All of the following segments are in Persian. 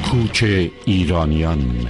کوچ ایرانیان.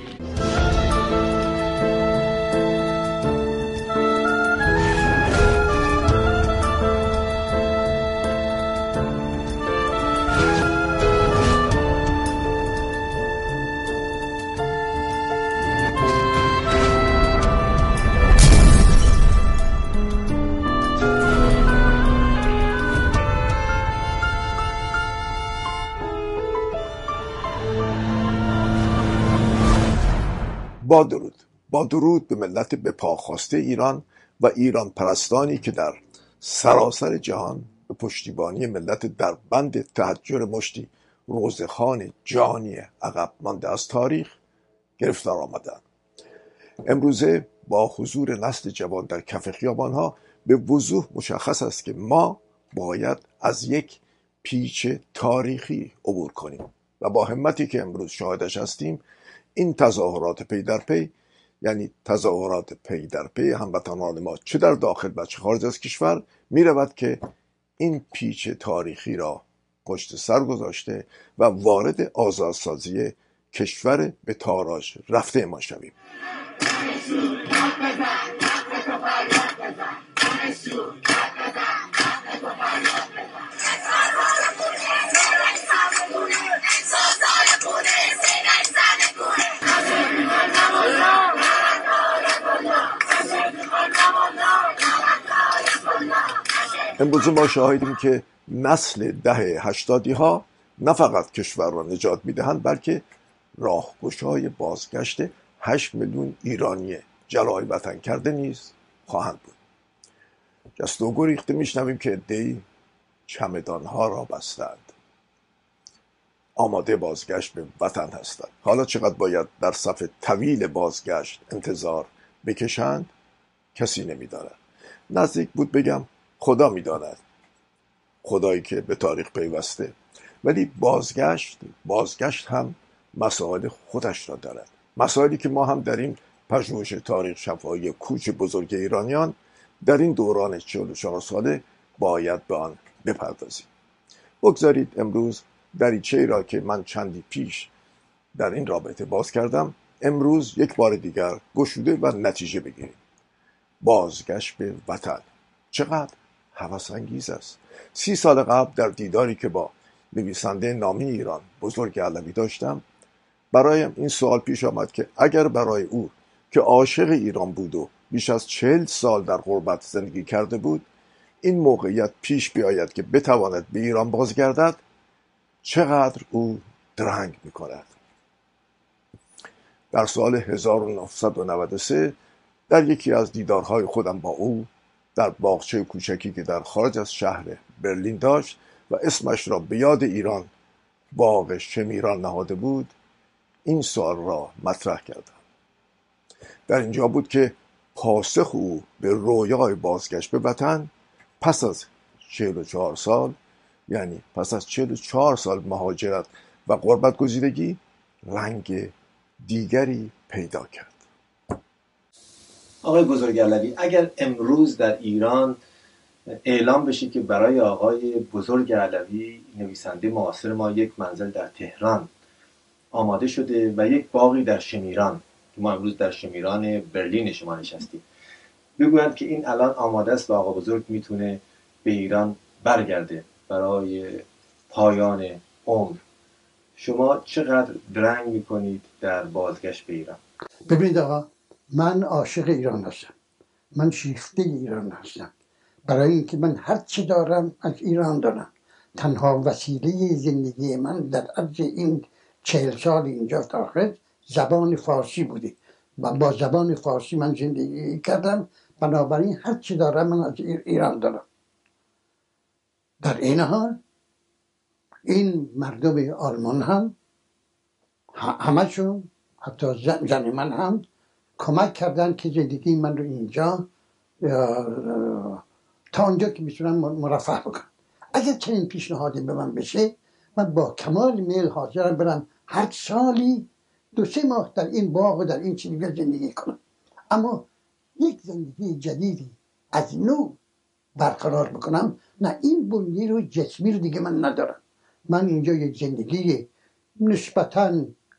با درود به ملت به پا خواسته ایران و ایران پرستانی که در سراسر جهان به پشتیبانی ملت در بند تحجر مشتی روزخان جانی عقب مانده از تاریخ گرفتار آمدند. امروزه با حضور نسل جوان در کف خیابانها به وضوح مشخص است که ما باید از یک پیچ تاریخی عبور کنیم و با همتی که امروز شاهدش هستیم این تظاهرات پی در پی، یعنی تظاهرات پی در پی هموطنان ما چه در داخل و چه خارج از کشور می رود که این پیچ تاریخی را پشت سر گذاشته و وارد آزادسازی کشور به تاراج رفته ما شویم. امروز ما شاهدیم که نسل دهه 80 ها نه فقط کشور را نجات میدهند بلکه راهگشای بازگشت 8 میلیون ایرانی جلای وطن کرده نیز خواهند بود. جست و گریخته میشنویم که عده‌ای چمدانها را بستند، آماده بازگشت به وطن هستند. حالا چقدر باید در صف طویل بازگشت انتظار بکشند کسی نمیداند. نزدیک بود بگم خدا میداند، خدایی که به تاریخ پیوسته. ولی بازگشت هم مسائل خودش را دارد، مسائلی که ما هم در این پژوهش تاریخ شفاهی کوچ بزرگ ایرانیان در این دوران 44 ساله باید به آن بپردازیم. بگذارید امروز دریچه‌ای را که من چندی پیش در این رابطه باز کردم امروز یک بار دیگر گشوده و نتیجه بگیریم. بازگشت به وطن چقدر هوس‌انگیز است. 30 سال قبل در دیداری که با نویسنده نامی ایران بزرگ علوی داشتم برایم این سوال پیش آمد که اگر برای او که عاشق ایران بود و بیش از 40 سال در غربت زندگی کرده بود این موقعیت پیش بیاید که بتواند به ایران بازگردد چقدر او درنگ می‌کند. در سال 1993 در یکی از دیدارهای خودم با او در باغچه کوچکی که در خارج از شهر برلین داشت و اسمش را به یاد ایران باغ شمیران نهاده بود این سوال را مطرح کردم. در اینجا بود که پاسخ او به رویای بازگشت به وطن پس از 44 سال، یعنی پس از 44 سال مهاجرت و غربت گزیدگی رنگ دیگری پیدا کرد. آقای بزرگ علوی، اگر امروز در ایران اعلام بشه که برای آقای بزرگ علوی نویسنده معاصر ما یک منزل در تهران آماده شده و یک باغی در شمیران، ما امروز در شمیران برلین شما نشستیم، بگویند که این الان آماده است و آقا بزرگ میتونه به ایران برگرده برای پایان عمر، شما چقدر درنگ میکنید در بازگشت به ایران؟ ببینید آقا، من عاشق ایران هستم، من شیفته ایران هستم، برای اینکه من هر چی دارم از ایران دارم. تنها وسیله زندگی من در عرض این 40 سال اینجا داخل زبان فارسی بوده و با زبان فارسی من زندگی کردم، بنابراین هر چی دارم من از ایران دارم. در این حال این مردم آلمان هم همشون حتی زن من هم کمک کردن که زندگی من رو اینجا تا آنجا که میتونن مرفه بکنم. اگر چنین پیشنهادی به من بشه من با کمال میل حاضرم برم هر سالی 2-3 ماه در این باغ و در این چیز زندگی کنم، اما یک زندگی جدیدی از نو برقرار بکنم نه، این بنیه رو جسمی رو دیگه من ندارم. من اینجا یک زندگی نسبتاً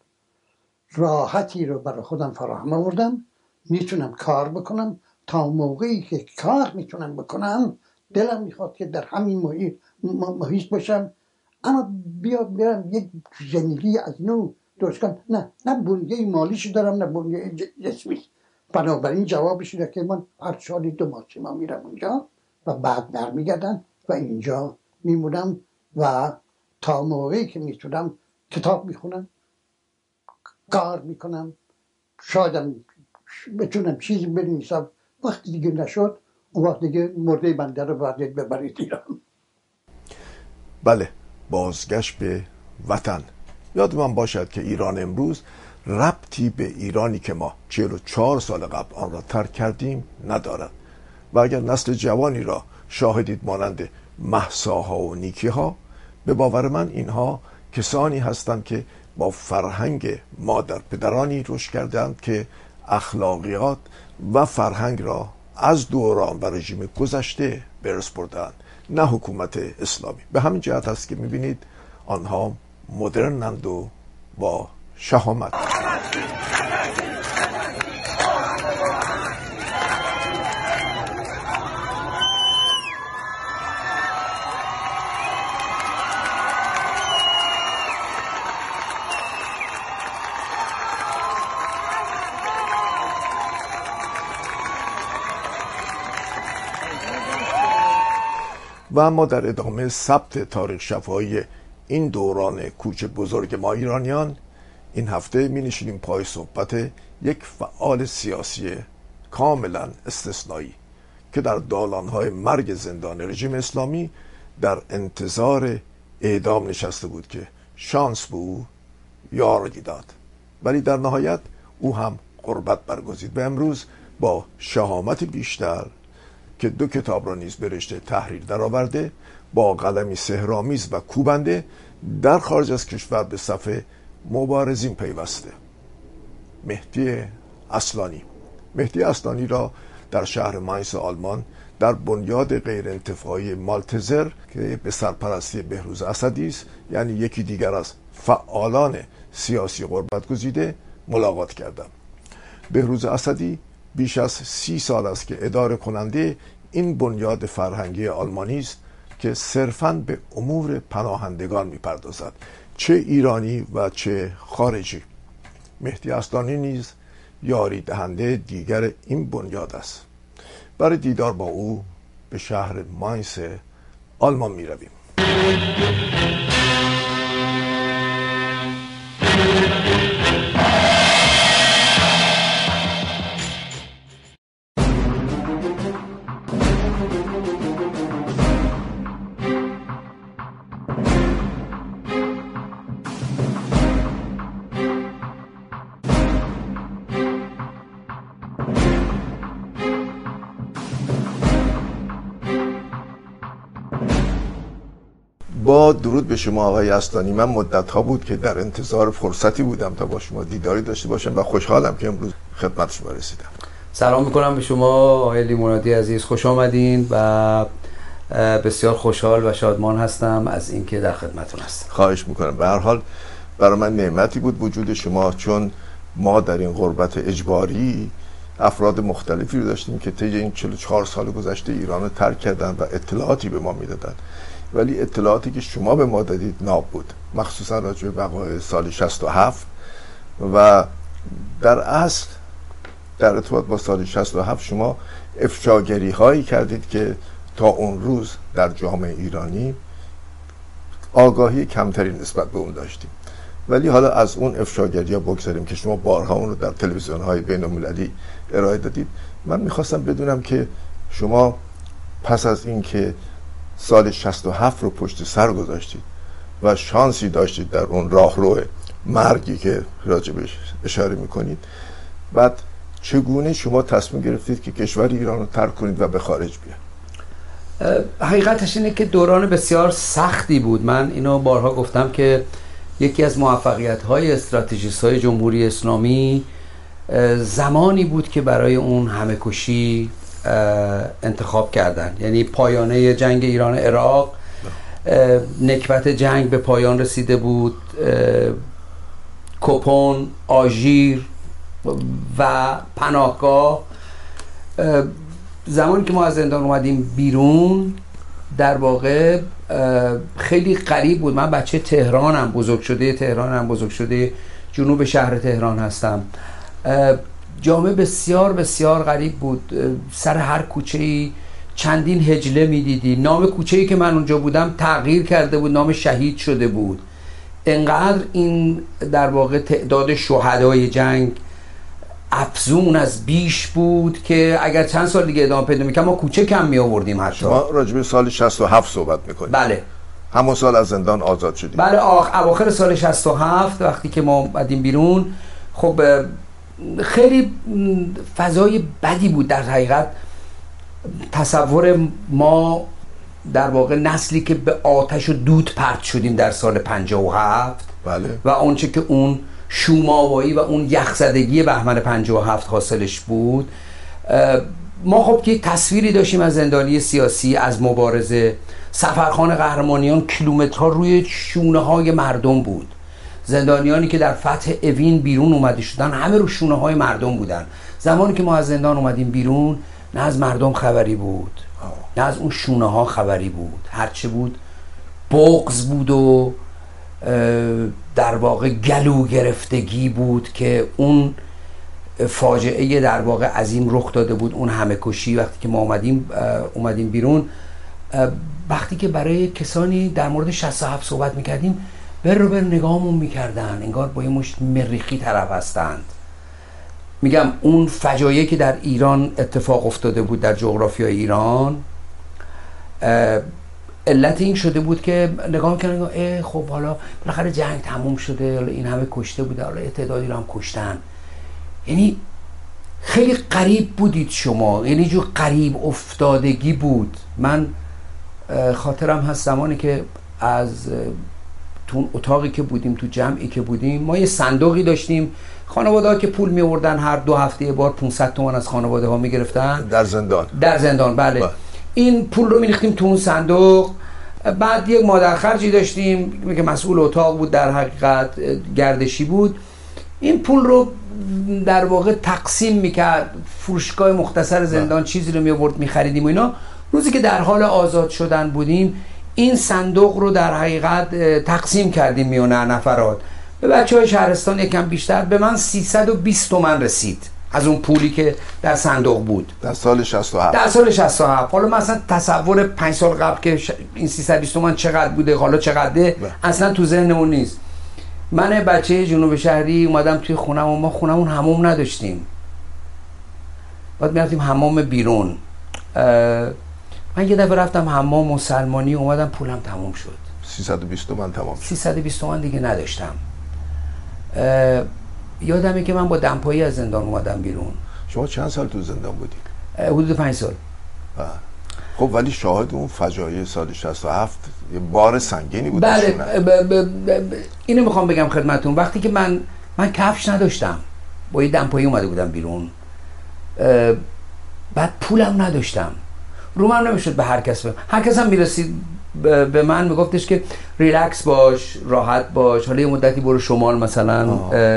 راحتی رو برای خودم فراهم آوردم، میتونم کار بکنم. تا موقعی که کار میتونم بکنم دلم میخواد که در همین محیط باشم، اما برم یک زندگی از نو درست کنم. نه بنیه مالیشو دارم، نه بنیه جسمی. بنابراین جوابش اینه که من هر سالی 2 ماه میرم اونجا و بعد برمیگردم و اینجا میمونم و تا موقعی که میتونم کتاب میخونم، کار میکنم، شایدم بتونم چیزی بنویسم. وقتی دیگه نشد اون وقت دیگه مرده بنده رو ببرید ایران. بله، بازگشت به وطن. یاد من باشد که ایران امروز ربطی به ایرانی که ما 44 سال قبل آن را ترک کردیم ندارد و اگر نسل جوانی را شاهدید مانند مهساها و نیکیها، به باور من اینها کسانی هستند که با فرهنگ مادر پدرانی رشد کردند که اخلاقیات و فرهنگ را از دوران و رژیم گذشته به ارث بردند، نه حکومت اسلامی. به همین جهت است که میبینید آنها مدرنند و با شهامت. و اما در ادامه ثبت تاریخ شفاهی این دوران کوچ بزرگ ما ایرانیان، این هفته می نشینیم پای صحبت یک فعال سیاسی کاملا استثنایی که در دالانهای مرگ زندان رژیم اسلامی در انتظار اعدام نشسته بود که شانس به او یاری داد، ولی در نهایت او هم غربت برگزید و امروز با شهامت بیشتر که 2 کتاب را نیز به رشته تحریر درآورده، با قلمی سحرآمیز و کوبنده در خارج از کشور به صف مبارزین پیوسته. مهدی اصلانی را در شهر ماینس آلمان در بنیاد غیر انتفاعی مالتزر که به سرپرستی بهروز اسدی است، یعنی یکی دیگر از فعالان سیاسی غربت گزیده، ملاقات کردم. بهروز اسدی بیش از 30 سال است که اداره کننده این بنیاد فرهنگی آلمانی است که صرفاً به امور پناهندگان می‌پردازد، چه ایرانی و چه خارجی. مهدی اصلانی نیز یاری دهنده دیگر این بنیاد است. برای دیدار با او به شهر ماینس آلمان می‌رویم. با درود به شما آقای اصلانی، من مدت‌ها بود که در انتظار فرصتی بودم تا با شما دیداری داشته باشم و خوشحالم که امروز خدمت شما رسیدم. سلام میکنم به شما آقای لیمونادی عزیز، خوش آمدین و بسیار خوشحال و شادمان هستم از اینکه در خدمتتون هستم. خواهش میکنم. به هر حال برای من نعمتی بود وجود شما، چون ما در این غربت اجباری افراد مختلفی رو داشتیم که طی این 44 سال گذشته ایران رو ترک کردن و اطلاعاتی به ما میدادن، ولی اطلاعاتی که شما به ما دادید ناب بود، مخصوصا راجع به وقایع سال 67 و در اصل در ارتباط با سال 67 شما افشاگری هایی کردید که تا اون روز در جامعه ایرانی آگاهی کمتری نسبت به اون داشتیم. ولی حالا از اون افشاگری ها بگذاریم که شما بارها اون رو در تلویزیون های بین المللی ارائه دادید. من میخواستم بدونم که شما پس از این که سال 67 رو پشت سر گذاشتید و شانسی داشتید در اون راهرو مرگی که راجبش اشاره میکنید، بعد چگونه شما تصمیم گرفتید که کشور ایران رو ترک کنید و به خارج بیاید؟ حقیقتش اینه که دوران بسیار سختی بود. من اینو بارها گفتم که یکی از موفقیت‌های استراتژیست‌های جمهوری اسلامی زمانی بود که برای اون همه کشی انتخاب کردن، یعنی پایانه جنگ ایران عراق، نکبت جنگ به پایان رسیده بود، کپون، آژیر و پناهگاه. زمانی که ما از زندان اومدیم بیرون در واقع خیلی غریب بود. من بچه تهرانم، بزرگ شده جنوب شهر تهران هستم. جامعه بسیار بسیار غریب بود. سر هر کوچه‌ای چندین هجله میدیدی. نام کوچه‌ای که من اونجا بودم تغییر کرده بود، نام شهید شده بود. انقدر این در واقع تعداد شهدای جنگ افزون از بیش بود که اگر چند سال دیگه ادامه پیدا می‌کرد ما کوچه کم می آوردیم. حتی ما راجع به سال 67 صحبت می‌کنیم. بله، همون سال از زندان آزاد شدیم. بله، اواخر سال 67 وقتی که ما اومدیم بیرون. خب خیلی فضای بدی بود در حقیقت. تصور ما در واقع نسلی که به آتش و دود پرت شدیم در سال 57 بله. و آنچه که اون شوم‌آوایی و اون یخزدگی بهمن 57 حاصلش بود. ما خب که تصویری داشتیم از زندانی سیاسی، از مبارزه. سفرخان قهرمانیان کیلومترها روی شونه های مردم بود. زندانیانی که در فتح اوین بیرون اومده شدن همه رو شونه های مردم بودن. زمانی که ما از زندان اومدیم بیرون نه از مردم خبری بود، نه از اون شونه ها خبری بود. هرچه بود بغض بود و در واقع گلو گرفتگی بود که اون فاجعه در واقع عظیم رخ داده بود، اون همه کشی. وقتی که ما اومدیم بیرون، وقتی که برای کسانی در مورد 67 صحبت میکردیم بر نگاهمون میکردن انگار با یه مشت مریخی طرف هستند. میگم اون فجایعی که در ایران اتفاق افتاده بود، در جغرافیای ایران، علت این شده بود که نگاه میکنن خب حالا بالاخره جنگ تموم شده، حالا این همه کشته بوده، حالا تعدادی رو هم کشتن. یعنی خیلی غریب بودید شما، یعنی جو غریب افتادگی بود. من خاطرم هست زمانی که از تو اتاقی که بودیم، تو جمعی که بودیم، ما یه صندوقی داشتیم. خانواده ها که پول می آوردن هر 2 هفته یه بار 500 تومان از خانواده ها می گرفتن در زندان. بله. این پول رو می ریختیم تو اون صندوق. بعد یک مادر خرجی داشتیم که مسئول اتاق بود، در حقیقت گردشی بود. این پول رو در واقع تقسیم میکرد، فروشگاه مختصر زندان چیزی رو می آورد می خریدیم و اینا. روزی که در حال آزاد شدن بودیم این صندوق رو در حقیقت تقسیم کردیم میونه نفرات. به بچه‌های شهرستان یکم بیشتر، به من 320 تومن رسید از اون پولی که در صندوق بود در سال 67. در سال 67. حالا من اصلا تصور 5 سال قبل که این 320 تومن چقدر بوده، حالا چقدره، اصلا تو ذهنمون نیست. من بچه جنوب شهری اومدم توی خونم و ما خونمون حموم نداشتیم. بعد میرفتیم حمام بیرون. من یه دفعه رفتم حمام مسلمانی، اومدم پولم تموم شد. 320 تومن تمام شد. 320 تومن دیگه نداشتم. یادمه که من با دمپایی از زندان اومدم بیرون. شما چند سال تو زندان بودی؟ حدود 5 سال. خب ولی شاهد اون فجایع سال 67 یه بار سنگینی بود. بله. اینو میخوام بگم خدمتون. وقتی که من کفش نداشتم، با یه دمپایی اومده بودم بیرون، بعد پولم نداشتم، رو من نمیشد به هر کس هر کس هم میرسید به من میگفتش که ریلکس باش، راحت باش، حالا یه مدتی برو شمال مثلا،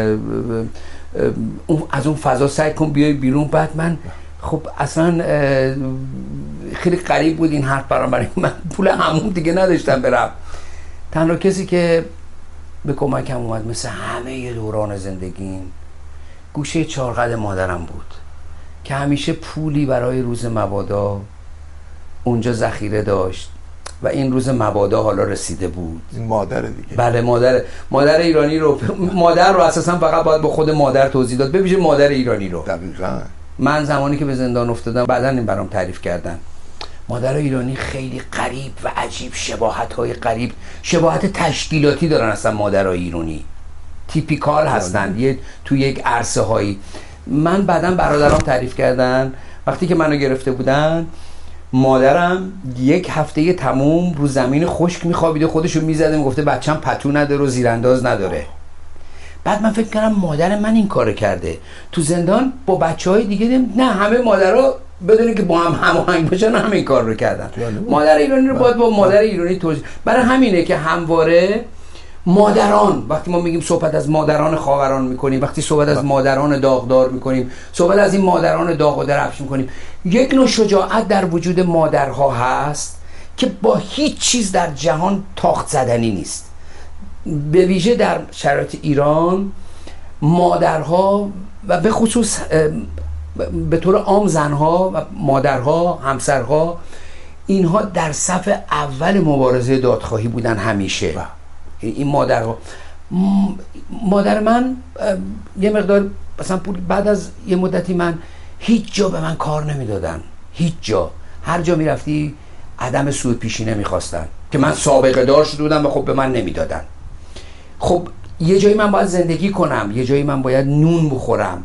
از اون فضا سعی کن بیای بیرون. بعد من خب اصلا خیلی غریب بود این حرف برام. من پول حموم دیگه نداشتم برم. تنها کسی که به کمکم اومد مثل همه دوران زندگیم گوشه چارقد مادرم بود که همیشه پولی برای روز مبادا اونجا ذخیره داشت و این روز مبادا حالا رسیده بود. این مادر دیگه. بله، مادر ایرانی رو. مادر رو اساسا فقط باید با خود مادر توضیح داد، ببینید مادر ایرانی رو. دقیقاً. من زمانی که به زندان افتادم بعداً این برام تعریف کردن. مادر ایرانی خیلی غریب و عجیب، شباهت‌های غریب، شباهت تشکیلاتی دارن اصلا مادرای ایرانی. تیپیکال هستن تو یک عرصه هایی. من بعداً برادرام تعریف کردن وقتی که منو گرفته بودن، مادرم 1 هفته تموم رو زمین خشک میخوابیده، خودشو میزده، میگفته بچه‌م پتو نداره و زیرانداز نداره. بعد من فکر کردم مادر من این کارو کرده. تو زندان با بچهای دیگه نه، همه مادرها بدونن که با هم هماهنگ باشن همین کار رو کردن. مادر ایرانی رو باید با مادر ایرانی توجیه. برای همینه که همواره مادران، وقتی ما میگیم صحبت از مادران خاوران میکنیم، وقتی صحبت از مادران داغدار میکنیم، صحبت از این مادران داغ و درفش میکنیم، یک نوع شجاعت در وجود مادرها هست که با هیچ چیز در جهان تاخت زدنی نیست. به ویژه در شرایط ایران مادرها و به خصوص به طور عام زنها و مادرها، همسرها، اینها در صف اول مبارزه دادخواهی بودن همیشه. این مادرها، مادر من یه مقدار مثلا پول بعد از یه مدتی من هیچ جا به من کار نمیدادن، هیچ جا، هر جا میرفتی عدم سود پیشینه میخواستن که من سابقه دار شده بودم و خب به من نمیدادن. خب یه جایی من باید زندگی کنم، یه جایی من باید نون بخورم.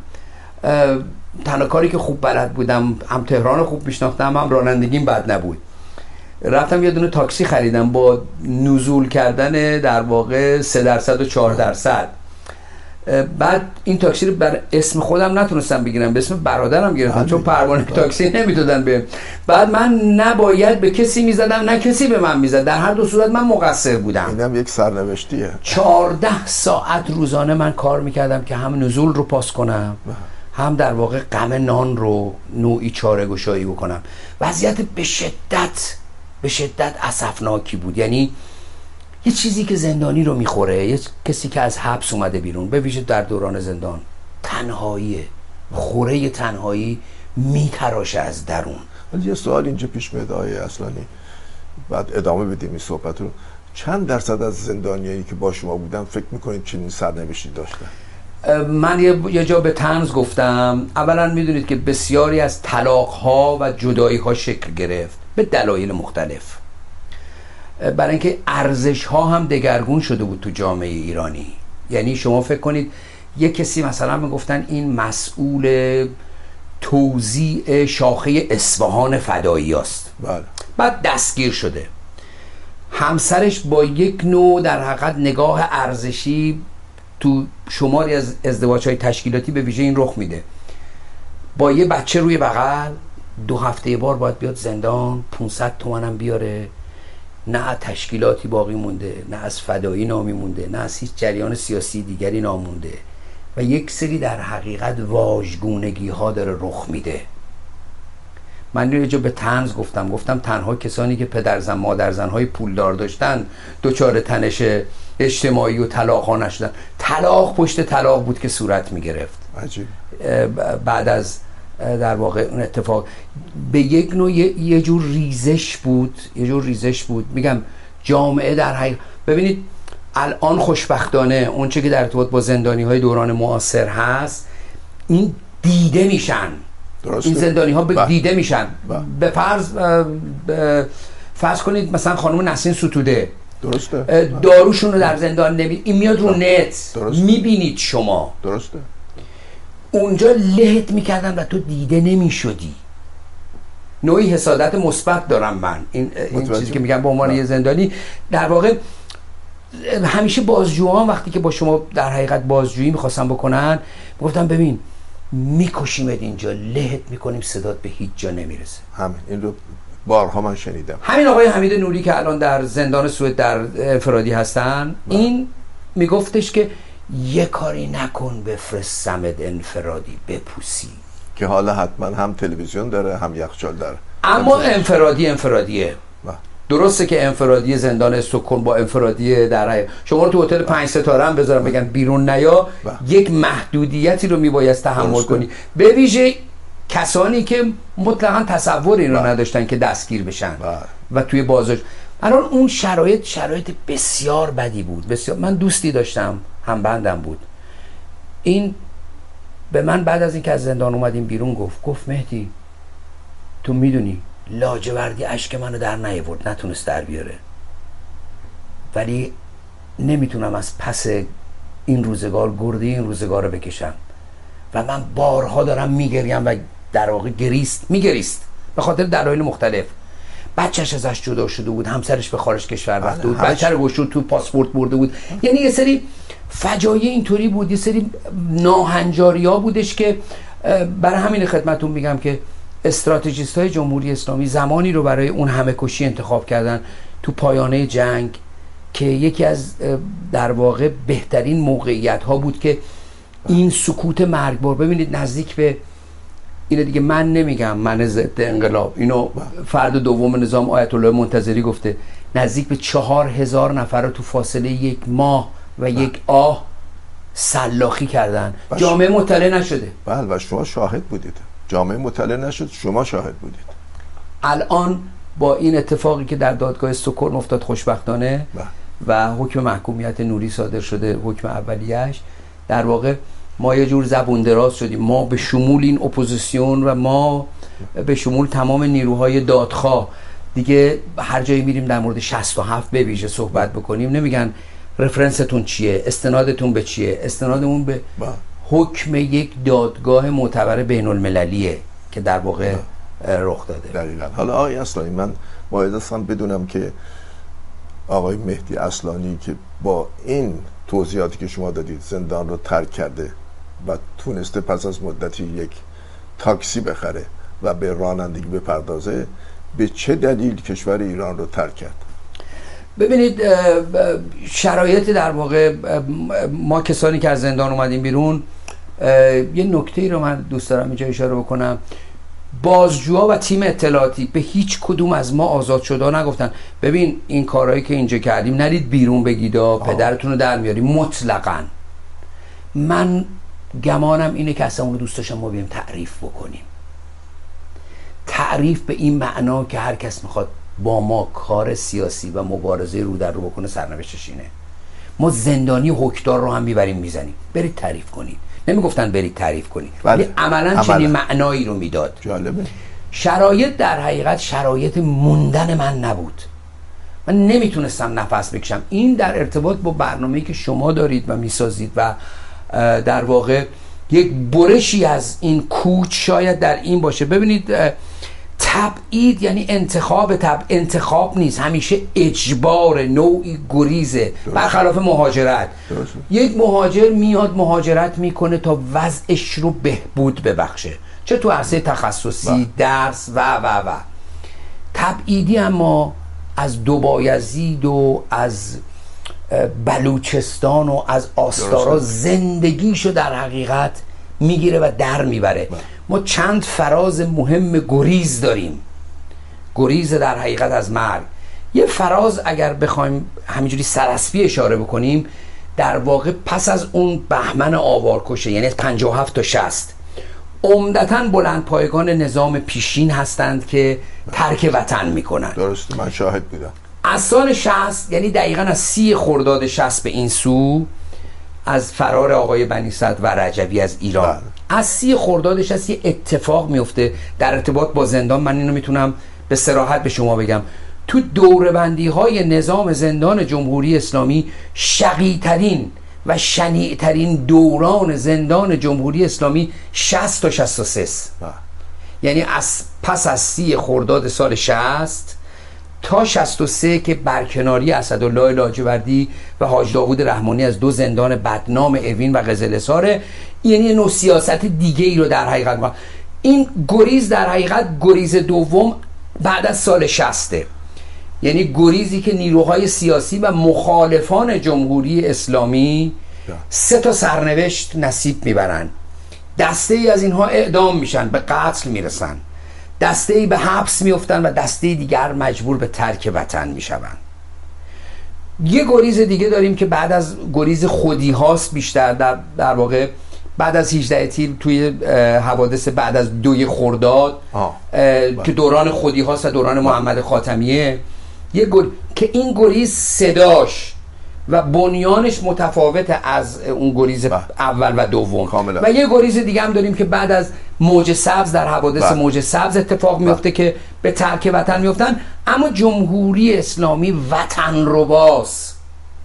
تنها کاری که خوب بلد بودم، هم تهران خوب میشناختم، هم رانندگیم بد نبود. رفتم یه دونه تاکسی خریدم با نزول کردن در واقع 3% و 4%. بعد این تاکسی رو بر اسم خودم نتونستم بگیرم، به اسم برادرم گرفتم چون پروانه تاکسی نمیدادن به. بعد من نباید به کسی میزدم نه کسی به من میزد، در هر دو صورت من مقصر بودم. اینم یک سرنوشتیه. 14 ساعت روزانه من کار میکردم که هم نزول رو پاس کنم، هم در واقع غم نان رو نوعی چاره گشایی بکنم. وضعیت به شدت اسفناکی بود. یعنی یه چیزی که زندانی رو میخوره، یه کسی که از حبس اومده بیرون، به ویژه در دوران زندان، تنهاییه، خوره تنهایی میتراشه از درون. ولی یه سوال اینجا پیش میاد آقای اصلانی، بعد ادامه بدیم این صحبت رو. چند درصد از زندانیایی که با شما بودن فکر میکنید چنین سرنوشتی داشتن؟ من یه جا به طنز گفتم، اولا میدونید که بسیاری از طلاق‌ها و جدایی‌ها شکل گرفت به دلایل مختلف، برای اینکه ارزش‌ها هم دگرگون شده بود تو جامعه ایرانی. یعنی شما فکر کنید یه کسی مثلا میگفتن این مسئول توزیع شاخه اصفهان فدایی است، بله. بعد دستگیر شده، همسرش با یک نوع در حقیقت نگاه ارزشی تو شماری از ازدواج‌های تشکیلاتی به ویژه این رخ میده، با یه بچه روی بغل 2 هفته یه بار باید بیاد زندان، 500 تومن هم بیاره، نه تشکیلاتی باقی مونده، نه از فدایی نامی مونده، نه از هیچ جریان سیاسی دیگری نامونده و یک سری در حقیقت واژگونگی ها داره رخ میده. من یه جا به طنز گفتم تنها کسانی که پدرزن مادرزن های پولدار داشتن دوچار تنش اجتماعی و طلاق ها نشدن. طلاق پشت طلاق بود که صورت میگرفت. عجیب. بعد از در واقع اون اتفاق به یک نوع یه جور ریزش بود. میگم جامعه در حقیقت، ببینید الان خوشبختانه اون چه که در ارتباط با زندانی های دوران معاصر هست، این دیده میشن. درسته. این زندانی ها دیده میشن. به فرض کنید مثلا خانم نسرین ستوده، درسته، داروشون رو در زندان این میاد رو نت، میبینید شما. درسته. اونجا لهت میکردن و تو دیده نمیشدی. نوعی حسادت مثبت دارم من، این چیزی که میگم به عنوان یه زندانی. در واقع همیشه بازجویان وقتی که با شما در حقیقت بازجویی میخواستن بکنن، میگفتن ببین میکشیمت اینجا، لهت میکنیم، صدات به هیچ جا نمیرسه. همین این رو بارها من شنیدم. همین آقای حمید نوری که الان در زندان سوئد در انفرادی هستن، این میگفتش که یه کاری نکن بفرست سمت انفرادی بپوسی، که حالا حتما هم تلویزیون داره هم یخچال داره، اما انفرادیه. درسته که انفرادی زندان استکهلم با انفرادی در شما رو تو هتل 5 ستاره هم بذارم بگن بیرون نیا، یک محدودیتی رو میبایست تحمل کنی، به ویژه کسانی که مطلقاً تصور این رو نداشتن که دستگیر بشن و توی بازداشت. الان اون شرایط بسیار بدی بود، بسیار. من دوستی داشتم، هم بندم بود، این به من بعد از اینکه از زندان اومدیم بیرون گفت مهدی تو میدونی لاجوردی اشک منو در نیاورد، نتونست در بیاره، ولی نمیتونم از پس این روزگار گرده این روزگار رو بکشم و من بارها دارم میگریم و در واقع میگریست به خاطر دلایل مختلف. بچهش ازش جدا شده بود، همسرش به خارج کشور رفته بود، بچه رو گشود تو پاسپورت برده بود. یعنی یه سری فجایع اینطوری بود، یه سری ناهنجاری‌ها بودش که برای همین خدمتتون میگم که استراتژیست‌های جمهوری اسلامی زمانی رو برای اون همه کشی انتخاب کردن تو پایانه جنگ که یکی از در واقع بهترین موقعیت ها بود که این سکوت مرگبار، ببینید نزدیک به اینو دیگه من نمیگم، من ضد انقلاب، اینو فرد دوم نظام آیت الله منتظری گفته، نزدیک به 4000 نفر رو تو فاصله 1 ماه و 1 آه سلاخی کردن. جامعه مطلع نشده. بله و شما شاهد بودید. جامعه مطلع نشد، شما شاهد بودید. الان با این اتفاقی که در دادگاه استکهلم افتاد خوشبختانه و حکم محکومیت نوری صادر شده، حکم اولیه‌اش، در واقع ما یه جور زبون دراز شدیم، ما به شمول این اپوزیسیون و ما به شمول تمام نیروهای دادخواه دیگه هر جایی میریم در مورد 67 به ویژه صحبت بکنیم، نمیگن رفرنستون چیه، استنادتون به چیه، استنادمون به حکم یک دادگاه معتبر بین المللیه که در واقع رخ داده. دقیقاً. حالا آقای اصلانی، من باید اصلا بدونم که آقای مهدی اصلانی که با این توضیحاتی که شما دادید زندان رو ترک کرده و تونسته پس از مدتی یک تاکسی بخره و به رانندگی بپردازه، به چه دلیل کشور ایران رو ترک کرد؟ ببینید شرایط در واقع ما کسانی که از زندان اومدیم بیرون، یه نکته‌ای رو من دوست دارم اینجا اشاره بکنم. بازجوها و تیم اطلاعاتی به هیچ کدوم از ما آزاد شده نگفتن ببین این کارهایی که اینجا کردیم نرید بیرون بگید پدرتون رو در میاریم. مطلقاً من گمانم اینه که اصلا اونو دوست داشتم ما بیم تعریف بکنیم، تعریف به این معنا که هر کس میخواد با ما کار سیاسی و مبارزه رو در رو بکنه سرنوشتش اینه. ما زندانی حکمدار رو هم میبریم میزنیم، برید تعریف کنید. نمیگفتن برید تعریف کنید، ولی عملاً چنین معنایی رو میداد. جالبه. شرایط در حقیقت شرایط موندن من نبود، من نمیتونستم نفس بکشم. این در ارتباط با برنامه‌ای که شما دارید و میسازید و در واقع یک برشی از این کوچ شاید در این باشه. ببینید تبعید یعنی انتخاب نیست، همیشه اجبار، نوعی گریزه، برخلاف مهاجرت. یک مهاجر میاد مهاجرت میکنه تا وضعش رو بهبود ببخشه، چه تو عرصه تخصصی، درس و تبعیدی اما از دوبایزید و از بلوچستان و از آستارا زندگیشو در حقیقت میگیره و در میبره. ما چند فراز مهم گریز داریم، گریز در حقیقت از مرگ. یه فراز اگر بخوایم همینجوری سراسری اشاره بکنیم، در واقع پس از اون بهمن آوارکشه، یعنی 57 تا 60، عمدتاً بلند پایگان نظام پیشین هستند که ترک وطن میکنن. درست، من شاهد بودم. از سال 60، یعنی دقیقاً از 30 خرداد 60 به این سو، از فرار آقای بنی صدر و رجوی از ایران، از 30 خرداد 60 یه اتفاق میفته در ارتباط با زندان. من اینو میتونم به صراحت به شما بگم، تو دوره‌بندی های نظام زندان جمهوری اسلامی شقی‌ترین و شنیع‌ترین دوران زندان جمهوری اسلامی 60 تا 63 است. یعنی پس از 30 خرداد سال 60 تا 63 که برکناری اسدالله لاجوردی و حاج داوود رحمانی از 2 زندان بدنام اوین و قزل‌حصار، یعنی نوع سیاست دیگه ای رو در حقیقت ما. این گریز در حقیقت گریز دوم بعد از سال 60، یعنی گریزی که نیروهای سیاسی و مخالفان جمهوری اسلامی 3 تا سرنوشت نصیب میبرن. دسته ای از اینها اعدام میشن، به قتل میرسن، دسته ای به حبس میفتن و دسته دیگر مجبور به ترک وطن میشوند. یه گریز دیگه داریم که بعد از گریز خودی هاست، بیشتر در واقع بعد از 18 تیر توی حوادث بعد از 2 خرداد که دوران خودی هاست و دوران محمد خاتمیه، که این گریز صداش و بنیانش متفاوته از اون گریز اول و دوم کاملا. و یه گریز دیگه هم داریم که بعد از موج سبز در حوادث موج سبز اتفاق میفته که به ترک وطن میفتن. اما جمهوری اسلامی وطن رباست،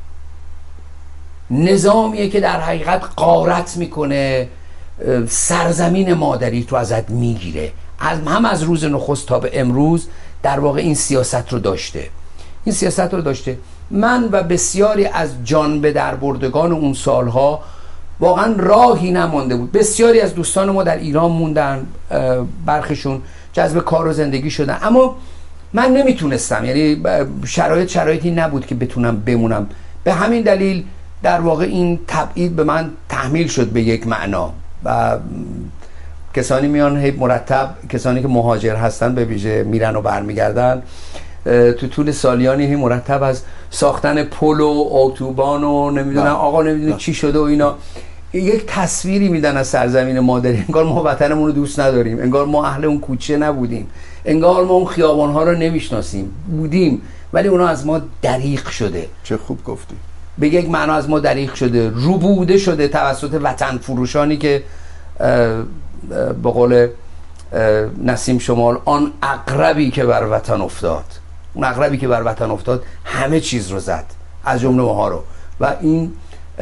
نظامیه که در حقیقت غارت میکنه، سرزمین مادری تو ازت میگیره. هم از روز نخست تا به امروز در واقع این سیاست رو داشته. من و بسیاری از جان به در بردگان اون سالها واقعا راهی نمانده بود. بسیاری از دوستان ما در ایران موندن، برخشون جذب کار و زندگی شدن، اما من نمیتونستم، یعنی شرایطی نبود که بتونم بمونم. به همین دلیل در واقع این تبعید به من تحمیل شد به یک معنا و کسانی میان هی مرتب، کسانی که مهاجر هستن به ویژه میرن و برمیگردن، تو طول سالیانی هی مرتب از ساختن پل و اتوبان و نمیدونم آقا نمیدونم چی شده و اینا یک تصویری میدن از سرزمین مادری، انگار ما وطنمون رو دوست نداریم، انگار ما اهل اون کوچه نبودیم، انگار ما اون خیابان‌ها رو نمیشناسیم. بودیم ولی اونا از ما دریغ شده. چه خوب گفتی. به یک معنا از ما دریغ شده، روبوده شده توسط وطن فروشانی که به قول نسیم شمال آن عقربی که بر وطن افتاد، اون عقربی که بر وطن افتاد همه چیز رو زد از جمله ما رو. و این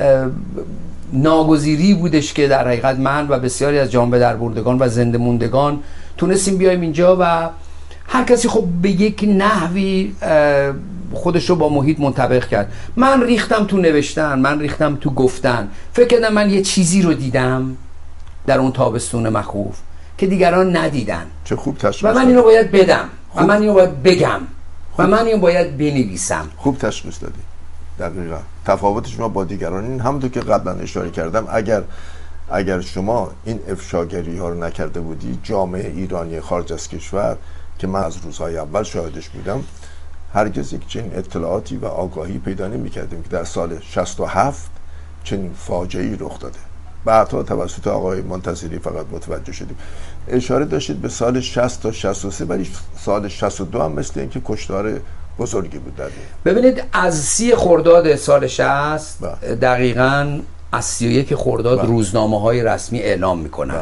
ناگزیری بودش که در حقیقت من و بسیاری از جان به در بردگان و زنده موندگان تونستیم بیایم اینجا و هر کسی خب به یک نحوی خودش رو با محیط منطبق کرد. من ریختم تو نوشتن، من ریختم تو گفتن، فکر کردم من یه چیزی رو دیدم در اون تابستون مخوف که دیگران ندیدن. چه خوب تشخیص و من اینو باید بدم و من اینو باید بگم و من اینو باید بنویسم. خوب تشخیص دادی. دقیقا تفاوت شما با دیگران این، همونطور که قبلا اشاره کردم، اگر شما این افشاگری ها رو نکرده بودی، جامعه ایرانی خارج از کشور که من از روزهای اول شاهدش بودم، هرگز یک چنین اطلاعاتی و آگاهی پیدا نمی‌کردیم که در سال 67 چنین فاجعه‌ای رخ داده. بعدها توسط آقای منتصری فقط متوجه شدیم. اشاره داشتید به سال 60 تا 63، ولی سال 62 هم مثل اینکه کشتار بزرگی بود در این. ببینید از 30 خرداد سال 60 دقیقاً از 31 خرداد روزنامه‌های رسمی اعلام میکنن.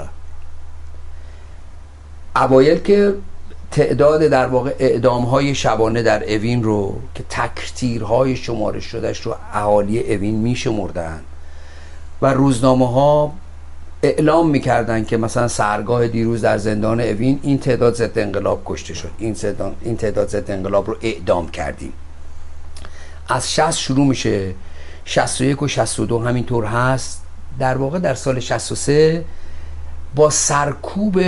اوایل که تعداد در واقع اعدام‌های شبانه در اوین رو که تک‌تیرهای شمارش شدهش رو اهالی اوین میشمردن و روزنامه‌ها اعلام میکردن که مثلا سحرگاه دیروز در زندان اوین این تعداد ضد انقلاب کشته شد، این تعداد ضد انقلاب رو اعدام کردیم. از 60 شروع میشه، 61 و 62 همینطور هست. در واقع در سال 63 با سرکوب